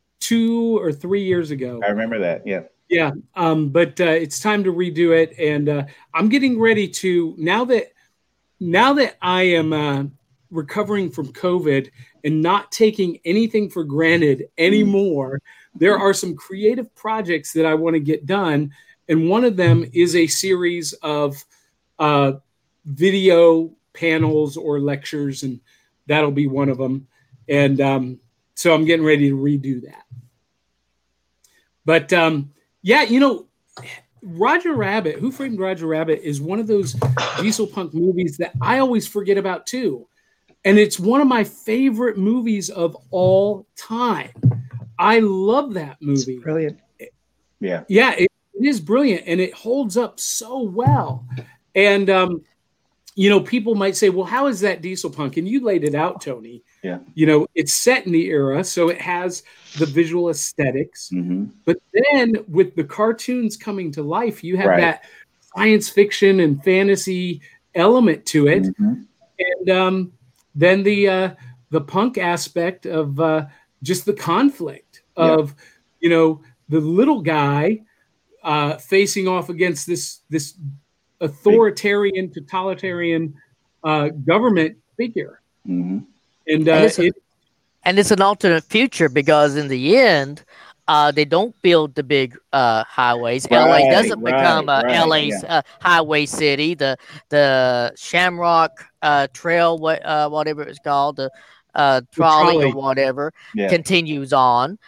two or three years ago. I remember that, yeah. Yeah, um, but uh, it's time to redo it, and uh, I'm getting ready to now that now that I am uh, recovering from COVID and not taking anything for granted anymore. There are some creative projects that I want to get done, and one of them is a series of uh, video panels or lectures, and that'll be one of them. And um, So I'm getting ready to redo that. But um, yeah, you know, Roger Rabbit, Who Framed Roger Rabbit is one of those diesel punk movies that I always forget about too. And it's one of my favorite movies of all time. I love that movie. It's brilliant. Yeah. Yeah, it, it is brilliant, and it holds up so well. And, um, you know, people might say, well, how is that diesel punk? And you laid it out, Tony. Yeah. You know, it's set in the era, so it has the visual aesthetics. Mm-hmm. But then with the cartoons coming to life, you have Right. that science fiction and fantasy element to it. Mm-hmm. And um, then the uh, the punk aspect of uh, just the conflict of, yeah. you know, the little guy uh, facing off against this this authoritarian, totalitarian uh, government figure. Mm-hmm. And, uh, and, it's a, it, and it's an alternate future because in the end, uh, they don't build the big uh, highways. Right, L A doesn't right, become a right, L A's yeah. uh, highway city. The the Shamrock uh, Trail, what uh, whatever it's called, the uh, trolley, trolley. or whatever, Yeah. continues on.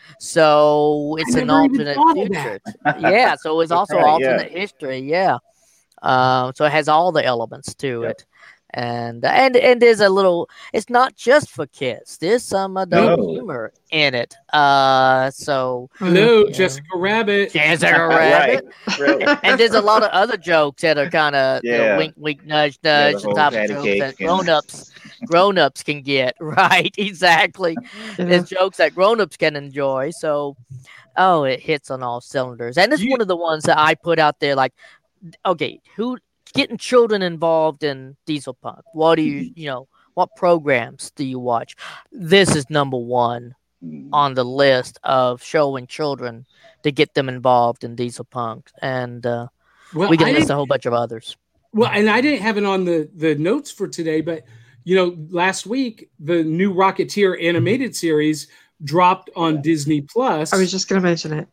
So it's I an never even alternate thought of future. Yeah, so it's That's also right, alternate history. Yeah. Um, so it has all the elements to Yep. it. And and and there's a little. It's not just for kids. There's some adult No. humor in it. Uh, so Hello, Yeah. Jessica Rabbit. Jessica Rabbit, Right. Really. and there's a lot of other jokes that are kind of Yeah. wink, wink, nudge, Yeah, the nudge, whole the type patty of cake jokes that and- grown-ups grown-ups can get. Right, exactly. Yeah. There's jokes that grown-ups can enjoy. So, oh, it hits on all cylinders, and it's You- one of the ones that I put out there. Like, okay, who getting children involved in diesel punk? What do you, you know, what programs do you watch? This is number one Mm. on the list of showing children to get them involved in diesel punk, and uh, Well, we can I list didn't- a whole bunch of others. Well, and I didn't have it on the, the notes for today, but you know, last week the new Rocketeer animated series dropped on Disney Plus. I was just going to mention it.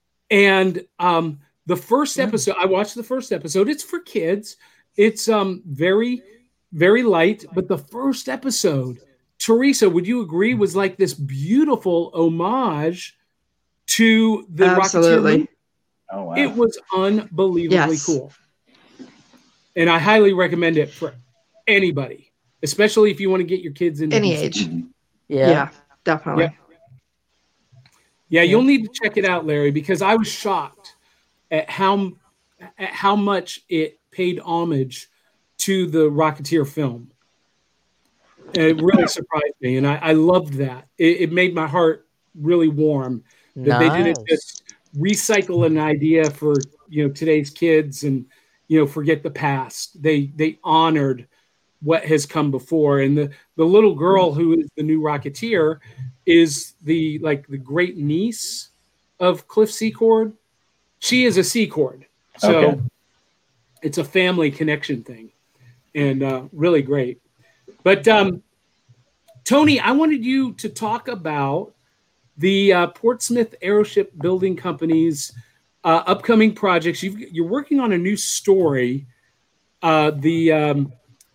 And um, the first episode, I watched the first episode. It's for kids. It's um very, very light. But the first episode, Teresa, would you agree, was like this beautiful homage to the Rocketeer Absolutely. movie? Oh wow. It was unbelievably Yes. cool. And I highly recommend it for anybody, especially if you want to get your kids into Any diesel. age. Mhm. Yeah, Yeah, definitely. Yeah. Yeah, you'll need to check it out, Larry, because I was shocked at how at how much it paid homage to the Rocketeer film. And it really surprised me, and I, I loved that. It, it made my heart really warm that they didn't Nice. just recycle an idea for you know today's kids and you know forget the past. They they honored what has come before, and the the little girl who is the new Rocketeer is the like the great niece of Cliff Secord. She is a Secord, so Okay. it's a family connection thing, and uh, really great. But um, Tony, I wanted you to talk about the uh, Portsmouth Aeroship Building Company's uh, upcoming projects. You've, you're working on a new story. Uh, the um,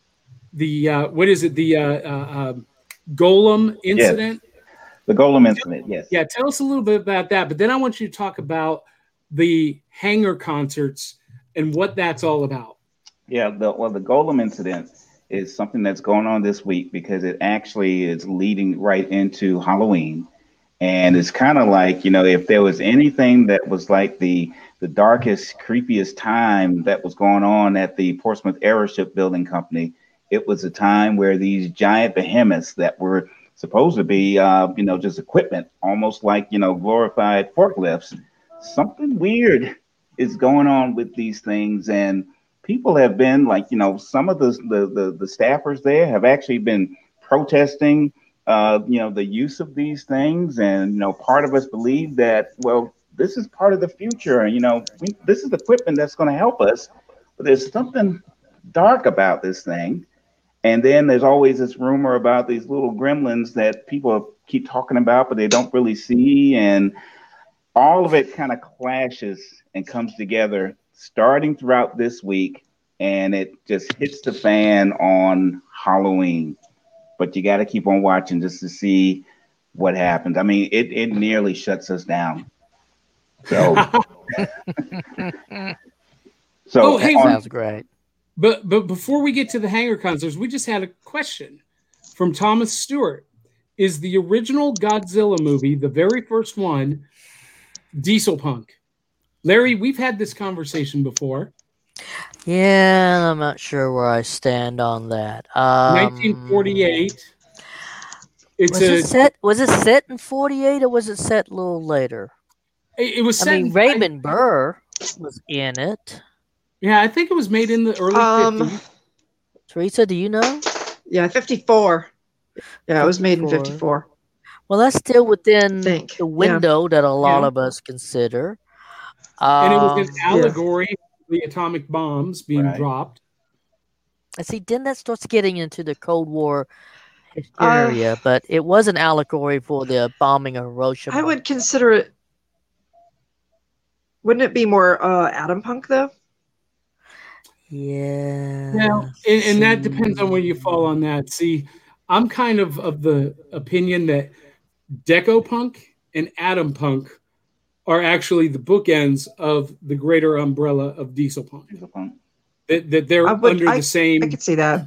the uh, what is it? The uh, uh, um Golem incident. The Golem incident. Yes. Yeah, tell us a little bit about that. But then I want you to talk about the hangar concerts and what that's all about. Yeah, the, well, the Golem incident is something that's going on this week because it actually is leading right into Halloween. And it's kind of like, you know, if there was anything that was like the the darkest, creepiest time that was going on at the Portsmouth Aeroship Building Company, it was a time where these giant behemoths that were supposed to be, uh, you know, just equipment, almost like, you know, glorified forklifts. Something weird is going on with these things. And people have been like, you know, some of the the the, the staffers there have actually been protesting, uh, you know, the use of these things. And, you know, part of us believe that, well, this is part of the future. And, you know, we, this is equipment that's going to help us. But there's something dark about this thing. And then there's always this rumor about these little gremlins that people keep talking about, but they don't really see. And all of it kind of clashes and comes together starting throughout this week. And it just hits the fan on Halloween. But you got to keep on watching just to see what happens. I mean, it it nearly shuts us down. So, so Oh, hey, on- Sounds great. But but before we get to the Hanger concerts, we just had a question from Thomas Stewart. Is the original Godzilla movie, the very first one, diesel punk? Larry, we've had this conversation before. Yeah, I'm not sure where I stand on that. Um, nineteen forty-eight. It's Was a. it set? Was it set in forty-eight, or was it set a little later? It, it was. I Set mean, in- Raymond Burr was in it. Yeah, I think it was made in the early Um, fifties. Teresa, do you know? Yeah, fifty-four. Yeah, it was made in fifty-four. fifty-four. Well, that's still within Think, the yeah. window that a lot Yeah. of us consider. And it was an Um, allegory of the atomic bombs being Right. dropped. And see, then that starts getting into the Cold War Uh, hysteria, but it was an allegory for the bombing of Hiroshima. I would consider it. Wouldn't it be more uh, Atom Punk though? Yeah. Well, and, and that depends on where you fall on that. See, I'm kind of of the opinion that Deco Punk and Atom Punk are actually the bookends of the greater umbrella of Diesel Punk. Diesel Punk. That, that they're I would- under I- the same. I could see that.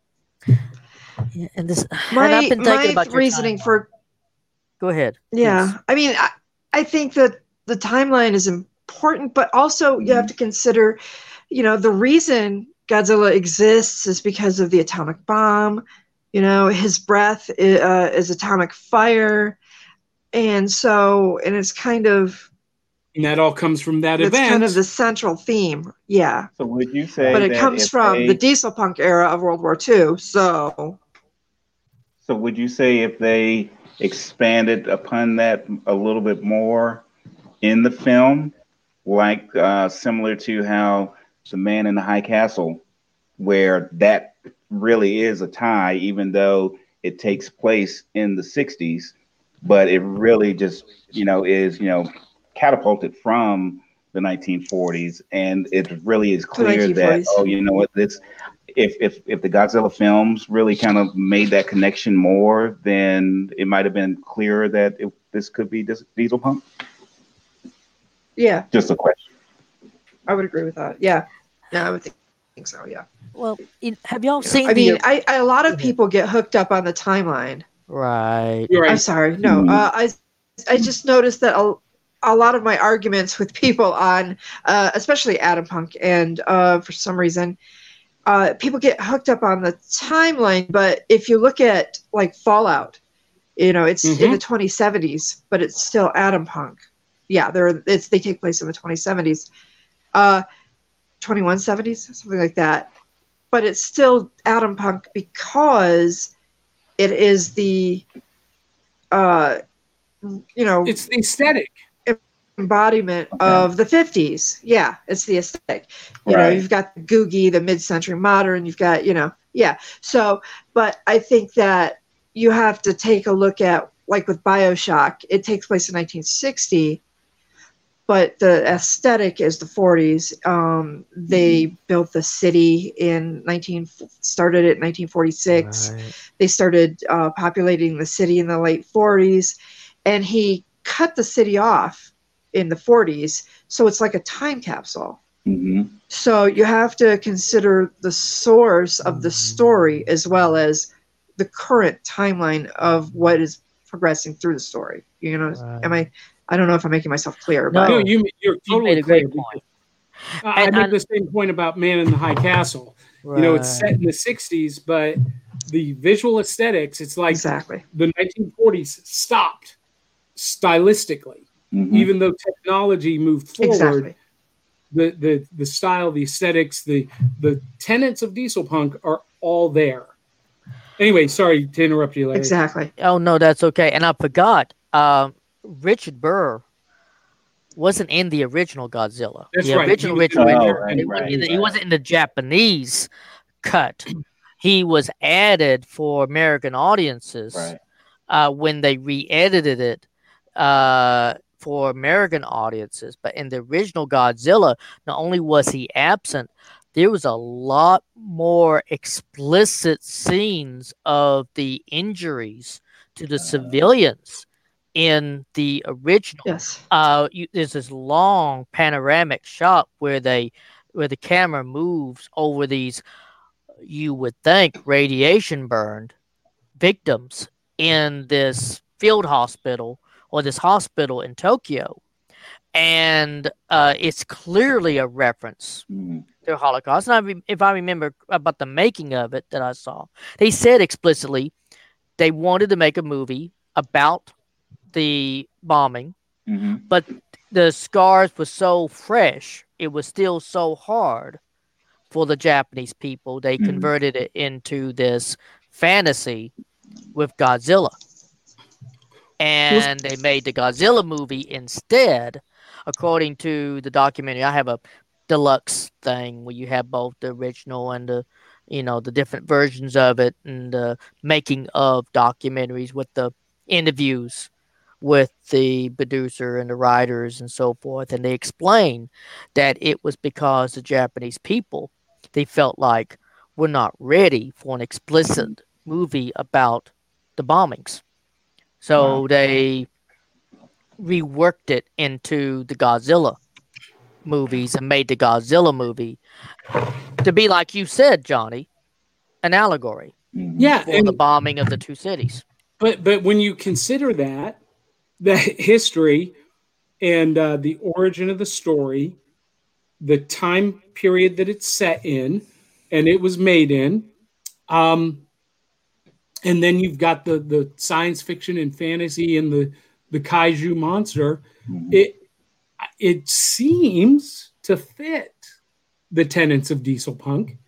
Yeah, and this, and My I've been thinking my about your reasoning timeline. for Go ahead. yeah, please. I mean, I, I think that the timeline is important, but also you have to consider, you know, the reason Godzilla exists is because of the atomic bomb. You know, his breath is, uh, is atomic fire, and so and it's kind of And that all comes from that it's event. kind of the central theme. Yeah, So would you say but it that comes if from they- the diesel punk era of World War Two. So So would you say if they expanded upon that a little bit more in the film, like uh, similar to how The Man in the High Castle, where that really is a tie, even though it takes place in the sixties, but it really just, you know, is, you know, catapulted from the nineteen forties, and it really is clear that, nineteen forties. oh, you know what, this if if if the Godzilla films really kind of made that connection more, then it might have been clearer that it, this could be Dis- Diesel Punk. yeah, Just a question. I would agree with that. Yeah, yeah, I would think, think so. Yeah. Well, in, have y'all seen I the mean, I, I a lot of people get hooked up on the timeline. right? You're I'm right. sorry, no, Mhm. uh, I I just noticed that a, a lot of my arguments with people on, uh, especially Atom Punk, and uh, for some reason, uh, people get hooked up on the timeline. But if you look at like Fallout, you know, it's in Mhm. the twenty seventies, but it's still Atom Punk. Yeah, they're it's they take place in the twenty seventies, uh, twenty-one seventies, something like that. But it's still Atom Punk because it is the, uh, you know, It's the aesthetic. embodiment Okay. of the fifties. Yeah, it's the aesthetic. You know, Right. you've got the Googie, the mid-century modern, you've got, you know, yeah. So, but I think that you have to take a look at, like with BioShock, it takes place in nineteen sixty, but the aesthetic is the forties. Um, they built the city in nineteen, started it in nineteen forty-six. Right. They started uh, populating the city in the late forties, and he cut the city off in the forties, so it's like a time capsule. hmm So you have to consider the source of the story as well as the current timeline of what is progressing through the story. You know, Right. am I? I don't know if I'm making myself clear, No. but No, you you're You totally made a great clear. point. I, I And- made and- the same point about Man in the High Castle. You know, it's set Right. in the sixties, but the visual aesthetics, it's like exactly. the nineteen forties stopped stylistically. hmm Even though technology moved forward, Exactly. the, the the style, the aesthetics, the the tenets of diesel punk are all there. Anyway, sorry to interrupt you, Larry. Exactly. Oh no, that's okay. And I forgot. Um, Richard Burr wasn't in the original Godzilla. That's the right. original He was- Richard Oh, Richard. right, he, wasn't right, in the, he right. wasn't in the Japanese cut. He was added for American audiences Right. uh, when they re-edited it uh, for American audiences. But in the original Godzilla, not only was he absent, there was a lot more explicit scenes of the injuries to the civilians in the original. Yes. Uh, you, there's this long panoramic shot where they, where the camera moves over these, you would think, radiation burned victims in this field hospital or this hospital in Tokyo. And uh, it's clearly a reference Mm-hmm. to the Holocaust. And I, if I remember about the making of it that I saw, they said explicitly they wanted to make a movie about the bombing, Mm-hmm. but the scars were so fresh, it was still so hard for the Japanese people. They Mhm. converted it into this fantasy with Godzilla. And they made the Godzilla movie instead, according to the documentary. I have a deluxe thing where you have both the original and the, you know, the different versions of it, and the making of documentaries with the interviews with the producer and the writers and so forth. And they explain that it was because the Japanese people, they felt like, we're not ready for an explicit movie about the bombings. So Wow. they reworked it into the Godzilla movies and made the Godzilla movie to be, like you said, Johnny, an allegory Mhm. Yeah, for the and bombing of the two cities. but but when you consider that the history and uh, the origin of the story, the time period that it's set in, and it was made in, um, and then you've got the the science fiction and fantasy and the the kaiju monster. Mhm. It it seems to fit the tenets of diesel punk.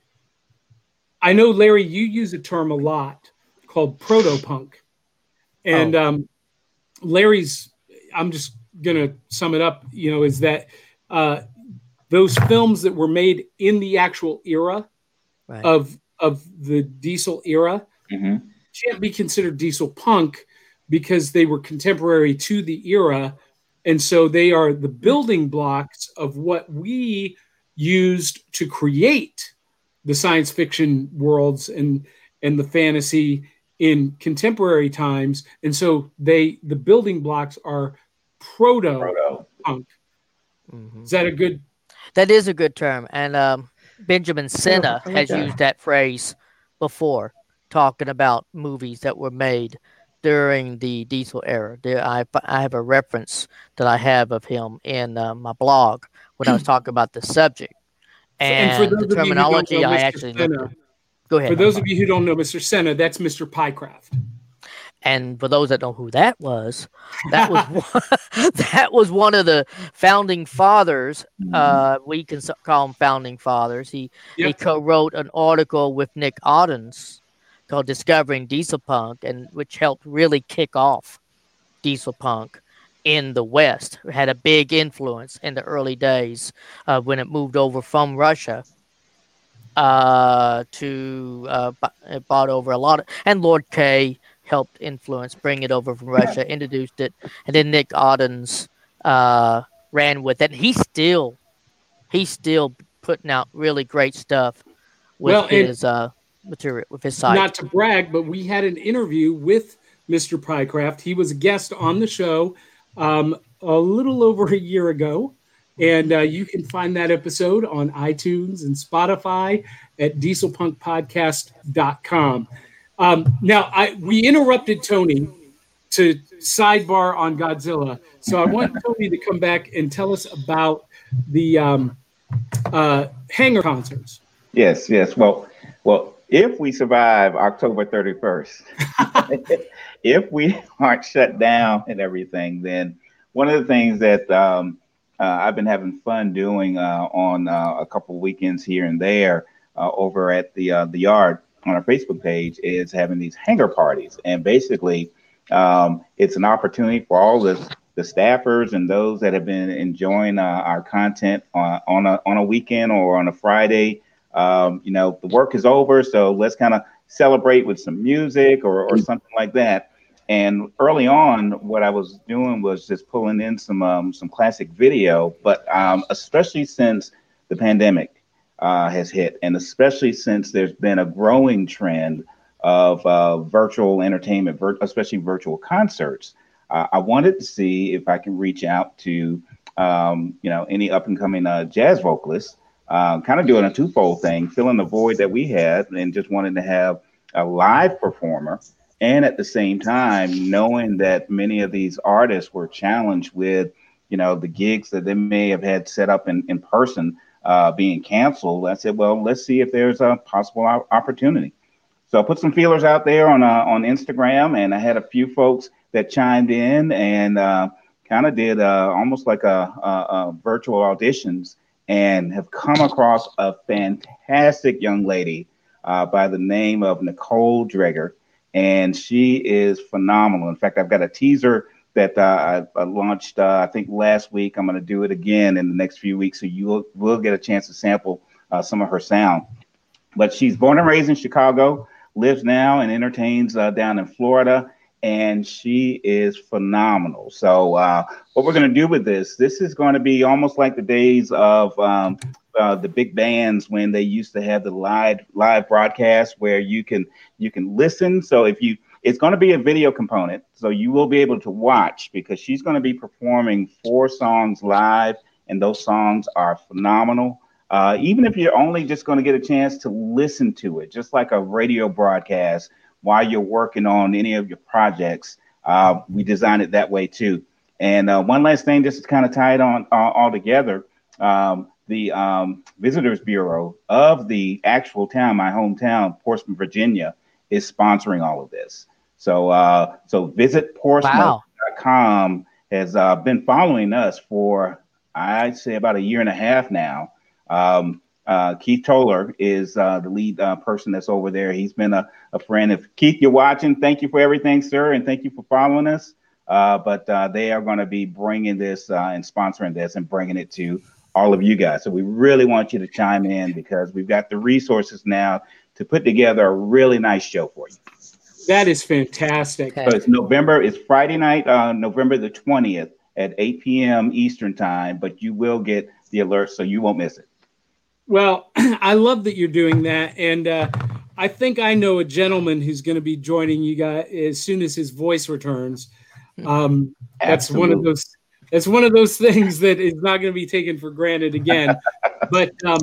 I know, Larry, you use a term a lot called proto punk, and Oh. um, Larry's. I'm just gonna sum it up. You know, is that uh, those films that were made in the actual era Right. of of the diesel era Mhm. can't be considered diesel punk because they were contemporary to the era, and so they are the building blocks of what we used to create the science fiction worlds and and the fantasy in contemporary times. And so they the building blocks are proto Proto. punk. Mhm. Is that a good? That is a good term. And um, Benjamin Senna I like has that. used that phrase before, talking about movies that were made during the diesel era. There, I, I have a reference that I have of him in uh, my blog when I was talking about the subject. And for And the those of you who don't know terminology I Mister actually looked Senna, at. Go ahead. for I'm those sorry. of you who don't know Mister Senna, that's Mister Pycraft. And for those that know who that was, that was one, that was one of the founding fathers. Mhm. Uh, we can s- call them founding fathers. He he Yep. co-wrote an article with Nick Oddens called "Discovering Diesel Punk," and which helped really kick off diesel punk in the West. It had a big influence in the early days uh, when it moved over from Russia uh, to uh, bu- it bought over a lot of, and Lord K helped influence bring it over from Russia, introduced it, and then Nick Oddens uh, ran with it. And he's still he's still putting out really great stuff with Well, and his uh, material, with his site. not to brag, but we had an interview with Mister Pycraft. He was a guest on the show um, a little over a year ago. And uh, you can find that episode on iTunes and Spotify at diesel punk podcast dot com. Um, now, I, we interrupted Tony to sidebar on Godzilla. So I want Tony to come back and tell us about the um, uh, hangar concerts. Yes, yes. Well, well, if we survive October thirty-first, if we aren't shut down and everything, then one of the things that um, uh, I've been having fun doing uh, on uh, a couple of weekends here and there uh, over at the uh, the yard on our Facebook page is having these hangar parties, and basically, um, it's an opportunity for all the the staffers and those that have been enjoying uh, our content on, on a on a weekend or on a Friday. Um, you know, the work is over, so let's kind of celebrate with some music or, or something like that. And early on, what I was doing was just pulling in some um, some classic video, but um, especially since the pandemic, uh, has hit, and especially since there's been a growing trend of uh, virtual entertainment, vir- especially virtual concerts. Uh, I wanted to see if I can reach out to um, you know any up and coming uh, jazz vocalists, uh, kind of doing a twofold thing, filling the void that we had, and just wanted to have a live performer. And at the same time, knowing that many of these artists were challenged with, you know, the gigs that they may have had set up in, in person uh, being canceled, I said, well, let's see if there's a possible opportunity. So I put some feelers out there on uh, on Instagram, and I had a few folks that chimed in and uh, kind of did uh, almost like a, a, a virtual auditions, and have come across a fantastic young lady uh, by the name of Nicole Dreger, and she is phenomenal. In fact, I've got a teaser that uh, I, I launched, uh, I think last week. I'm going to do it again in the next few weeks, so you will, will get a chance to sample uh, some of her sound. But she's born and raised in Chicago, lives now and entertains uh, down in Florida, and she is phenomenal. So uh, what we're going to do with this, this is going to be almost like the days of um, uh, the big bands when they used to have the live live broadcast where you can you can listen. So if you, it's going to be a video component, so you will be able to watch, because she's going to be performing four songs live, and those songs are phenomenal. Uh, even if you're only just going to get a chance to listen to it, just like a radio broadcast while you're working on any of your projects, uh, we designed it that way too. And uh, one last thing, just to kind of tie it on uh, all together, um, the um, Visitors Bureau of the actual town, my hometown, Portsmouth, Virginia, is sponsoring all of this. So, uh, so visit portsmouth dot com wow. has uh, been following us for, I'd say, about a year and a half now. Um, uh, Keith Toller is uh, the lead uh, person that's over there. He's been a, a friend. If Keith, you're watching, thank you for everything, sir, and thank you for following us. Uh, but uh, they are going to be bringing this uh, and sponsoring this and bringing it to all of you guys. So we really want you to chime in, because we've got the resources now to put together a really nice show for you. That is fantastic. So it's November, it's Friday night, uh, November the twentieth at eight p.m. Eastern time, but you will get the alert, so you won't miss it. Well, I love that you're doing that. And uh, I think I know a gentleman who's going to be joining you guys as soon as his voice returns. Um, that's one of those, that's one of those things that is not going to be taken for granted again. But um,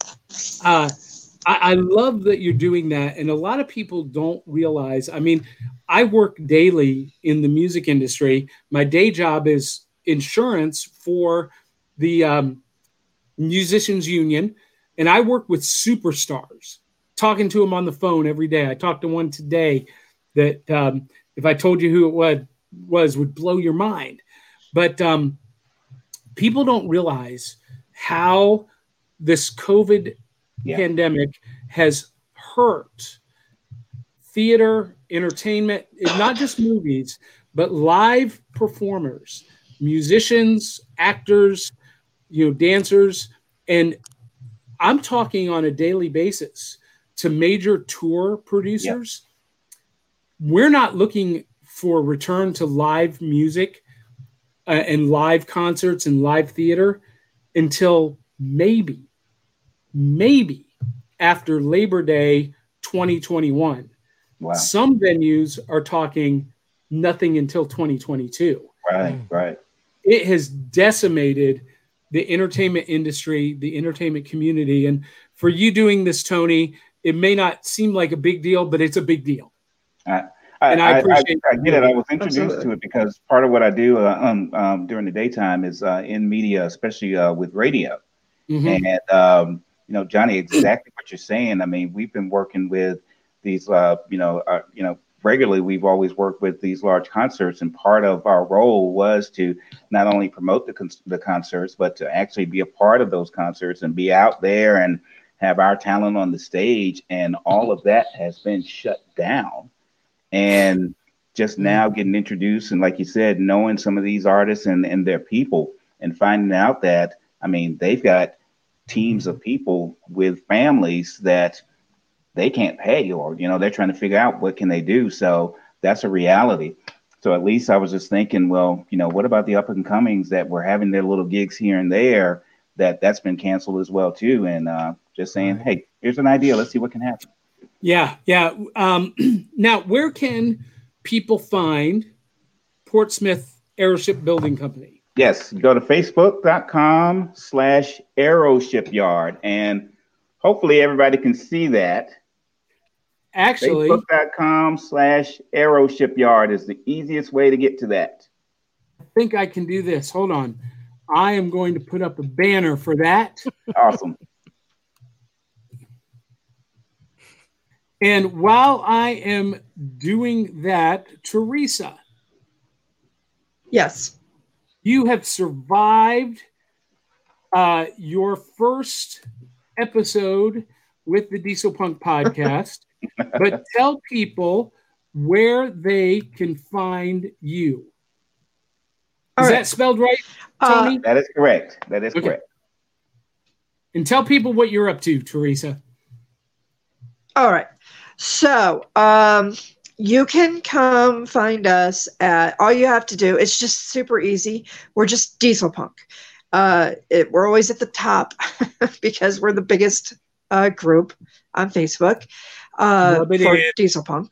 uh, I, I love that you're doing that. And a lot of people don't realize, I mean, I work daily in the music industry. My day job is insurance for the um, Musicians Union. And I work with superstars, talking to them on the phone every day. I talked to one today that um, if I told you who it was, was would blow your mind. But um, people don't realize how this COVID yeah. pandemic has hurt theater, entertainment, not just movies, but live performers, musicians, actors, you know, dancers. And I'm talking on a daily basis to major tour producers. Yep. We're not looking for return to live music uh, and live concerts and live theater until maybe, maybe after Labor Day twenty twenty-one. Wow. Some venues are talking nothing until twenty twenty-two. Right, right. It has decimated the entertainment industry, the entertainment community. And for you doing this, Tony, it may not seem like a big deal, but it's a big deal. I, I, and I appreciate I, I, I get it. I was introduced Absolutely. to it because part of what I do uh, um, um, during the daytime is uh, in media, especially uh, with radio. Mm-hmm. And, um, you know, Johnny, exactly what you're saying. I mean, we've been working with these, uh, you know, uh, you know, regularly, we've always worked with these large concerts, and part of our role was to not only promote the, con- the concerts, but to actually be a part of those concerts and be out there and have our talent on the stage. And all of that has been shut down. And just now getting introduced, and like you said, knowing some of these artists and, and their people, and finding out that, I mean, they've got teams of people with families that they can't pay, or, you know, they're trying to figure out what can they do. So that's a reality. So at least I was just thinking, well, you know, what about the up and comings that were having their little gigs here and there, that that's been canceled as well too. And uh, just saying, right. Hey, here's an idea. Let's see what can happen. Yeah, yeah. Um, now, where can people find Portsmouth Aeroship Building Company? Yes, go to facebook.com slash aeroshipyard, and hopefully everybody can see that. Actually, facebook.com slash aeroshipyard is the easiest way to get to that. I think I can do this. Hold on. I am going to put up a banner for that. Awesome. And while I am doing that, Teresa. Yes. You have survived uh, your first episode with the Diesel Punk podcast, but tell people where they can find you. Is right. that spelled right, Tony? Uh, that is correct. That is okay. correct. And tell people what you're up to, Teresa. All right. So, um, you can come find us at, all you have to do, it's just super easy. We're just Diesel Punk. Uh, it, we're always at the top because we're the biggest uh, group on Facebook uh, for is. Diesel Punk.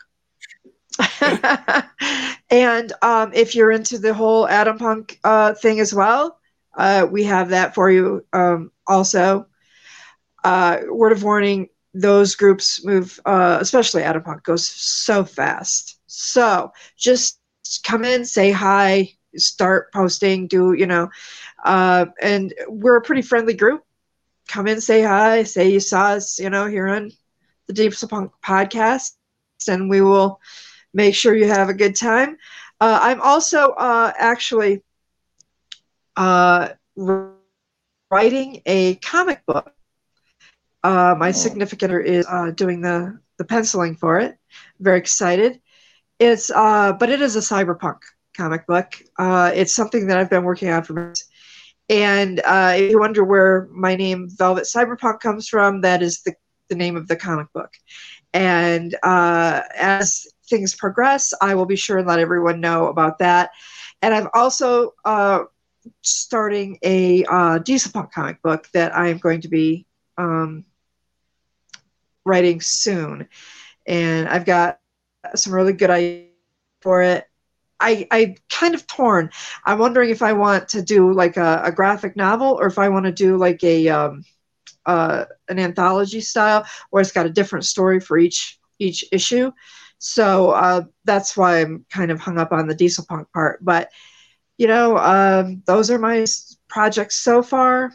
And um, if you're into the whole Atom Punk uh, thing as well, uh, we have that for you um, also. Uh, word of warning, those groups move, uh, especially Atom Punk, goes so fast. So just come in, say hi, start posting, do, you know, uh, and we're a pretty friendly group. Come in, say hi, say you saw us, you know, here on the Diesel Punk podcast, and we will make sure you have a good time. Uh, I'm also uh, actually uh, writing a comic book. Uh, my significant other is uh, doing the, the penciling for it. Very excited. It's uh, but it is a cyberpunk comic book. Uh, it's something that I've been working on for months. And uh, if you wonder where my name Velvet Cyberpunk comes from, that is the, the name of the comic book. And uh, as things progress, I will be sure and let everyone know about that. And I'm also uh, starting a uh, Diesel Punk comic book that I am going to be um, writing soon, and I've got some really good ideas for it. I I kind of torn. I'm wondering if I want to do like a, a graphic novel, or if I want to do like a um, uh, an anthology style, where it's got a different story for each each issue. So uh, that's why I'm kind of hung up on the Diesel Punk part. But you know, um, those are my projects so far,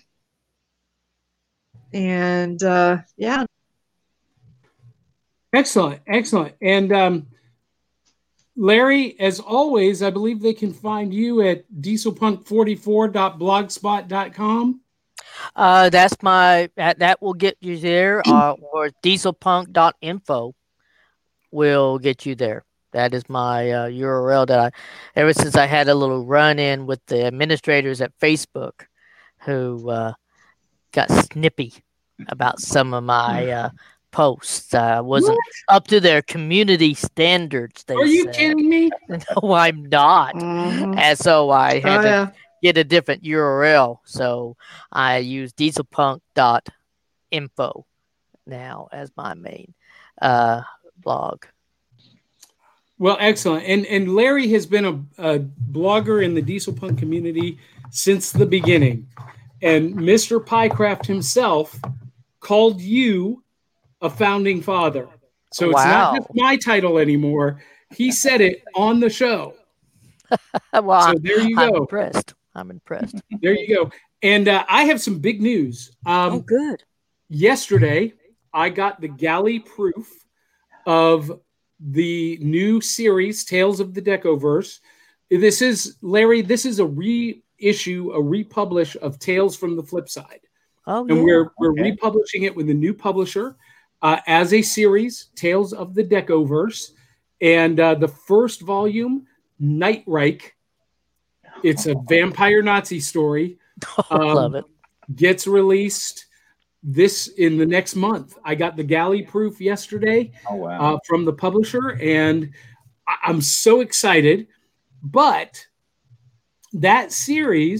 and uh, yeah. Excellent, excellent. And um, Larry, as always, I believe they can find you at diesel punk forty-four dot blogspot dot com. Uh, that's my, that, that will get you there, uh, or diesel punk dot info will get you there. That is my uh, U R L that I, ever since I had a little run-in with the administrators at Facebook who uh, got snippy about some of my uh, posts. I uh, wasn't what? up to their community standards. They Are you said. kidding me? No, I'm not. Mm-hmm. And so I had oh, to yeah. get a different U R L. So I use diesel punk dot info now as my main uh, blog. Well, excellent. And and Larry has been a, a blogger in the Diesel Punk community since the beginning. And Mister Pycraft himself called you a founding father. So it's wow. not just my title anymore. He said it on the show. Well, so there you I'm go. impressed. I'm impressed. There you go. And uh, I have some big news. Um, oh, good. Yesterday, I got the galley proof of the new series, Tales of the Decoverse. This is, Larry, this is a reissue, a republish of Tales from the Flip Side. Oh, and yeah. we're we're Okay. republishing it with a new publisher uh, as a series, Tales of the Decoverse. And uh, the first volume, Nightreich, it's a vampire Nazi story. Oh, um, love it. Gets released this in the next month. I got the galley proof yesterday oh, wow. uh, from the publisher, and I- I'm so excited. But that series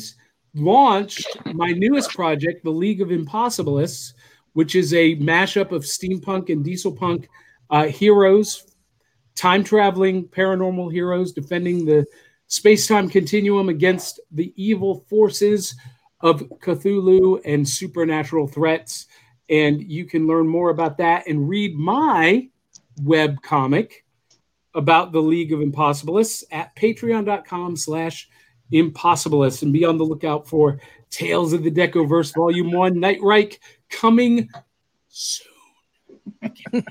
launched my newest project, the League of Impossibilists, which is a mashup of steampunk and diesel punk uh, heroes, time-traveling paranormal heroes defending the space-time continuum against the evil forces of Cthulhu and supernatural threats. And you can learn more about that and read my web comic about the League of Impossibilists at patreon.com slash impossibilists. And be on the lookout for Tales of the Decoverse Volume one, Night Reich, coming soon. I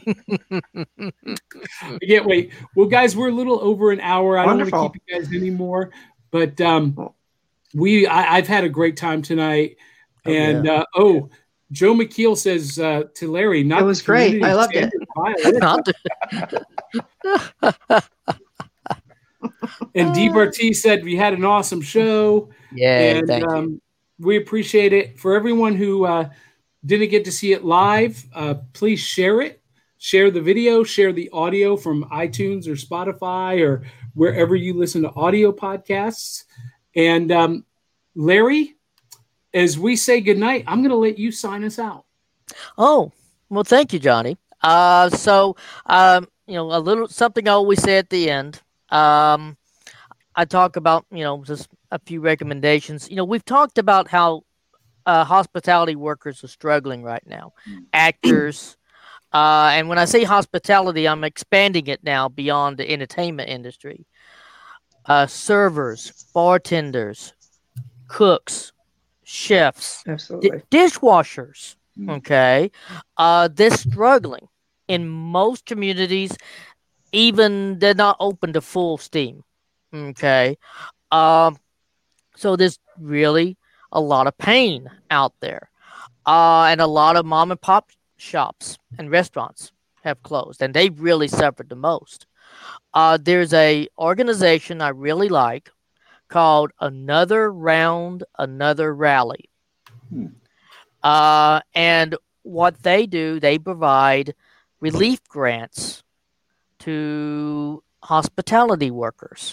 can't wait. Well, guys, we're a little over an hour. I Wonderful. don't want to keep you guys anymore, but um, we I, I've had a great time tonight. Oh, and yeah. uh, oh, Joe McKeel says uh, to Larry, not It was the great. community I loved it. standard violin. And D. Barty said we had an awesome show. Yeah, and thank you. um, we appreciate it. For everyone who uh, didn't get to see it live, uh, please share it. Share the video, share the audio from iTunes or Spotify or wherever you listen to audio podcasts. And um, Larry, as we say goodnight, I'm going to let you sign us out. Oh, well, thank you, Johnny. Uh, so, um, you know, a little something I always say at the end. Um, I talk about, you know, just a few recommendations. You know, we've talked about how uh, hospitality workers are struggling right now. Actors. Uh, and when I say hospitality, I'm expanding it now beyond the entertainment industry. Uh, servers, bartenders, cooks, chefs, Absolutely. di- dishwashers. Okay, uh, they're struggling in most communities. Even they're not open to full steam. Okay, um, so there's really a lot of pain out there, uh, and a lot of mom and pop shops and restaurants have closed, and they've really suffered the most. Uh, there's a organization I really like called Another Round, Another Rally. Hmm. Uh, and what they do, they provide relief grants to hospitality workers.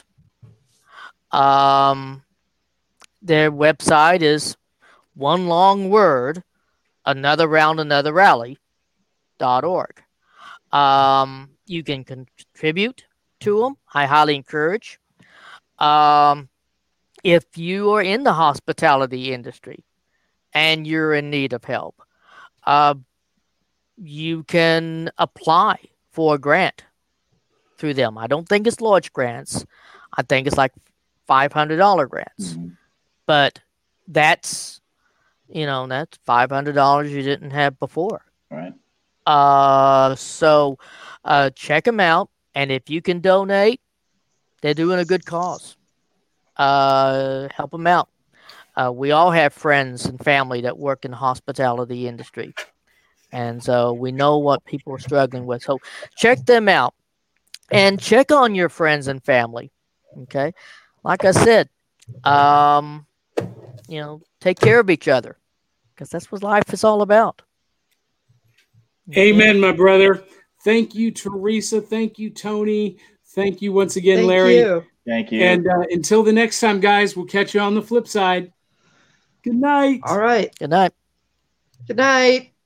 Um, their website is one long word, another round, another rally dot org. Um, you can contribute to them. I highly encourage. Um, if you are in the hospitality industry and you're in need of help, uh, you can apply for a grant through them. I don't think it's large grants. I think it's like five hundred dollars grants. Mm-hmm. But that's, you know, that's five hundred dollars you didn't have before. Right. Uh, so uh, check them out. And if you can donate, they're doing a good cause. Uh, help them out. Uh, we all have friends and family that work in the hospitality industry. And so we know what people are struggling with. So check them out and check on your friends and family. Okay. Like I said, um, you know, take care of each other because that's what life is all about. Amen, my brother. Thank you, Teresa. Thank you, Tony. Thank you once again, Thank Larry. you. Thank you. And uh, until the next time, guys, we'll catch you on the flip side. Good night. All right. Good night. Good night.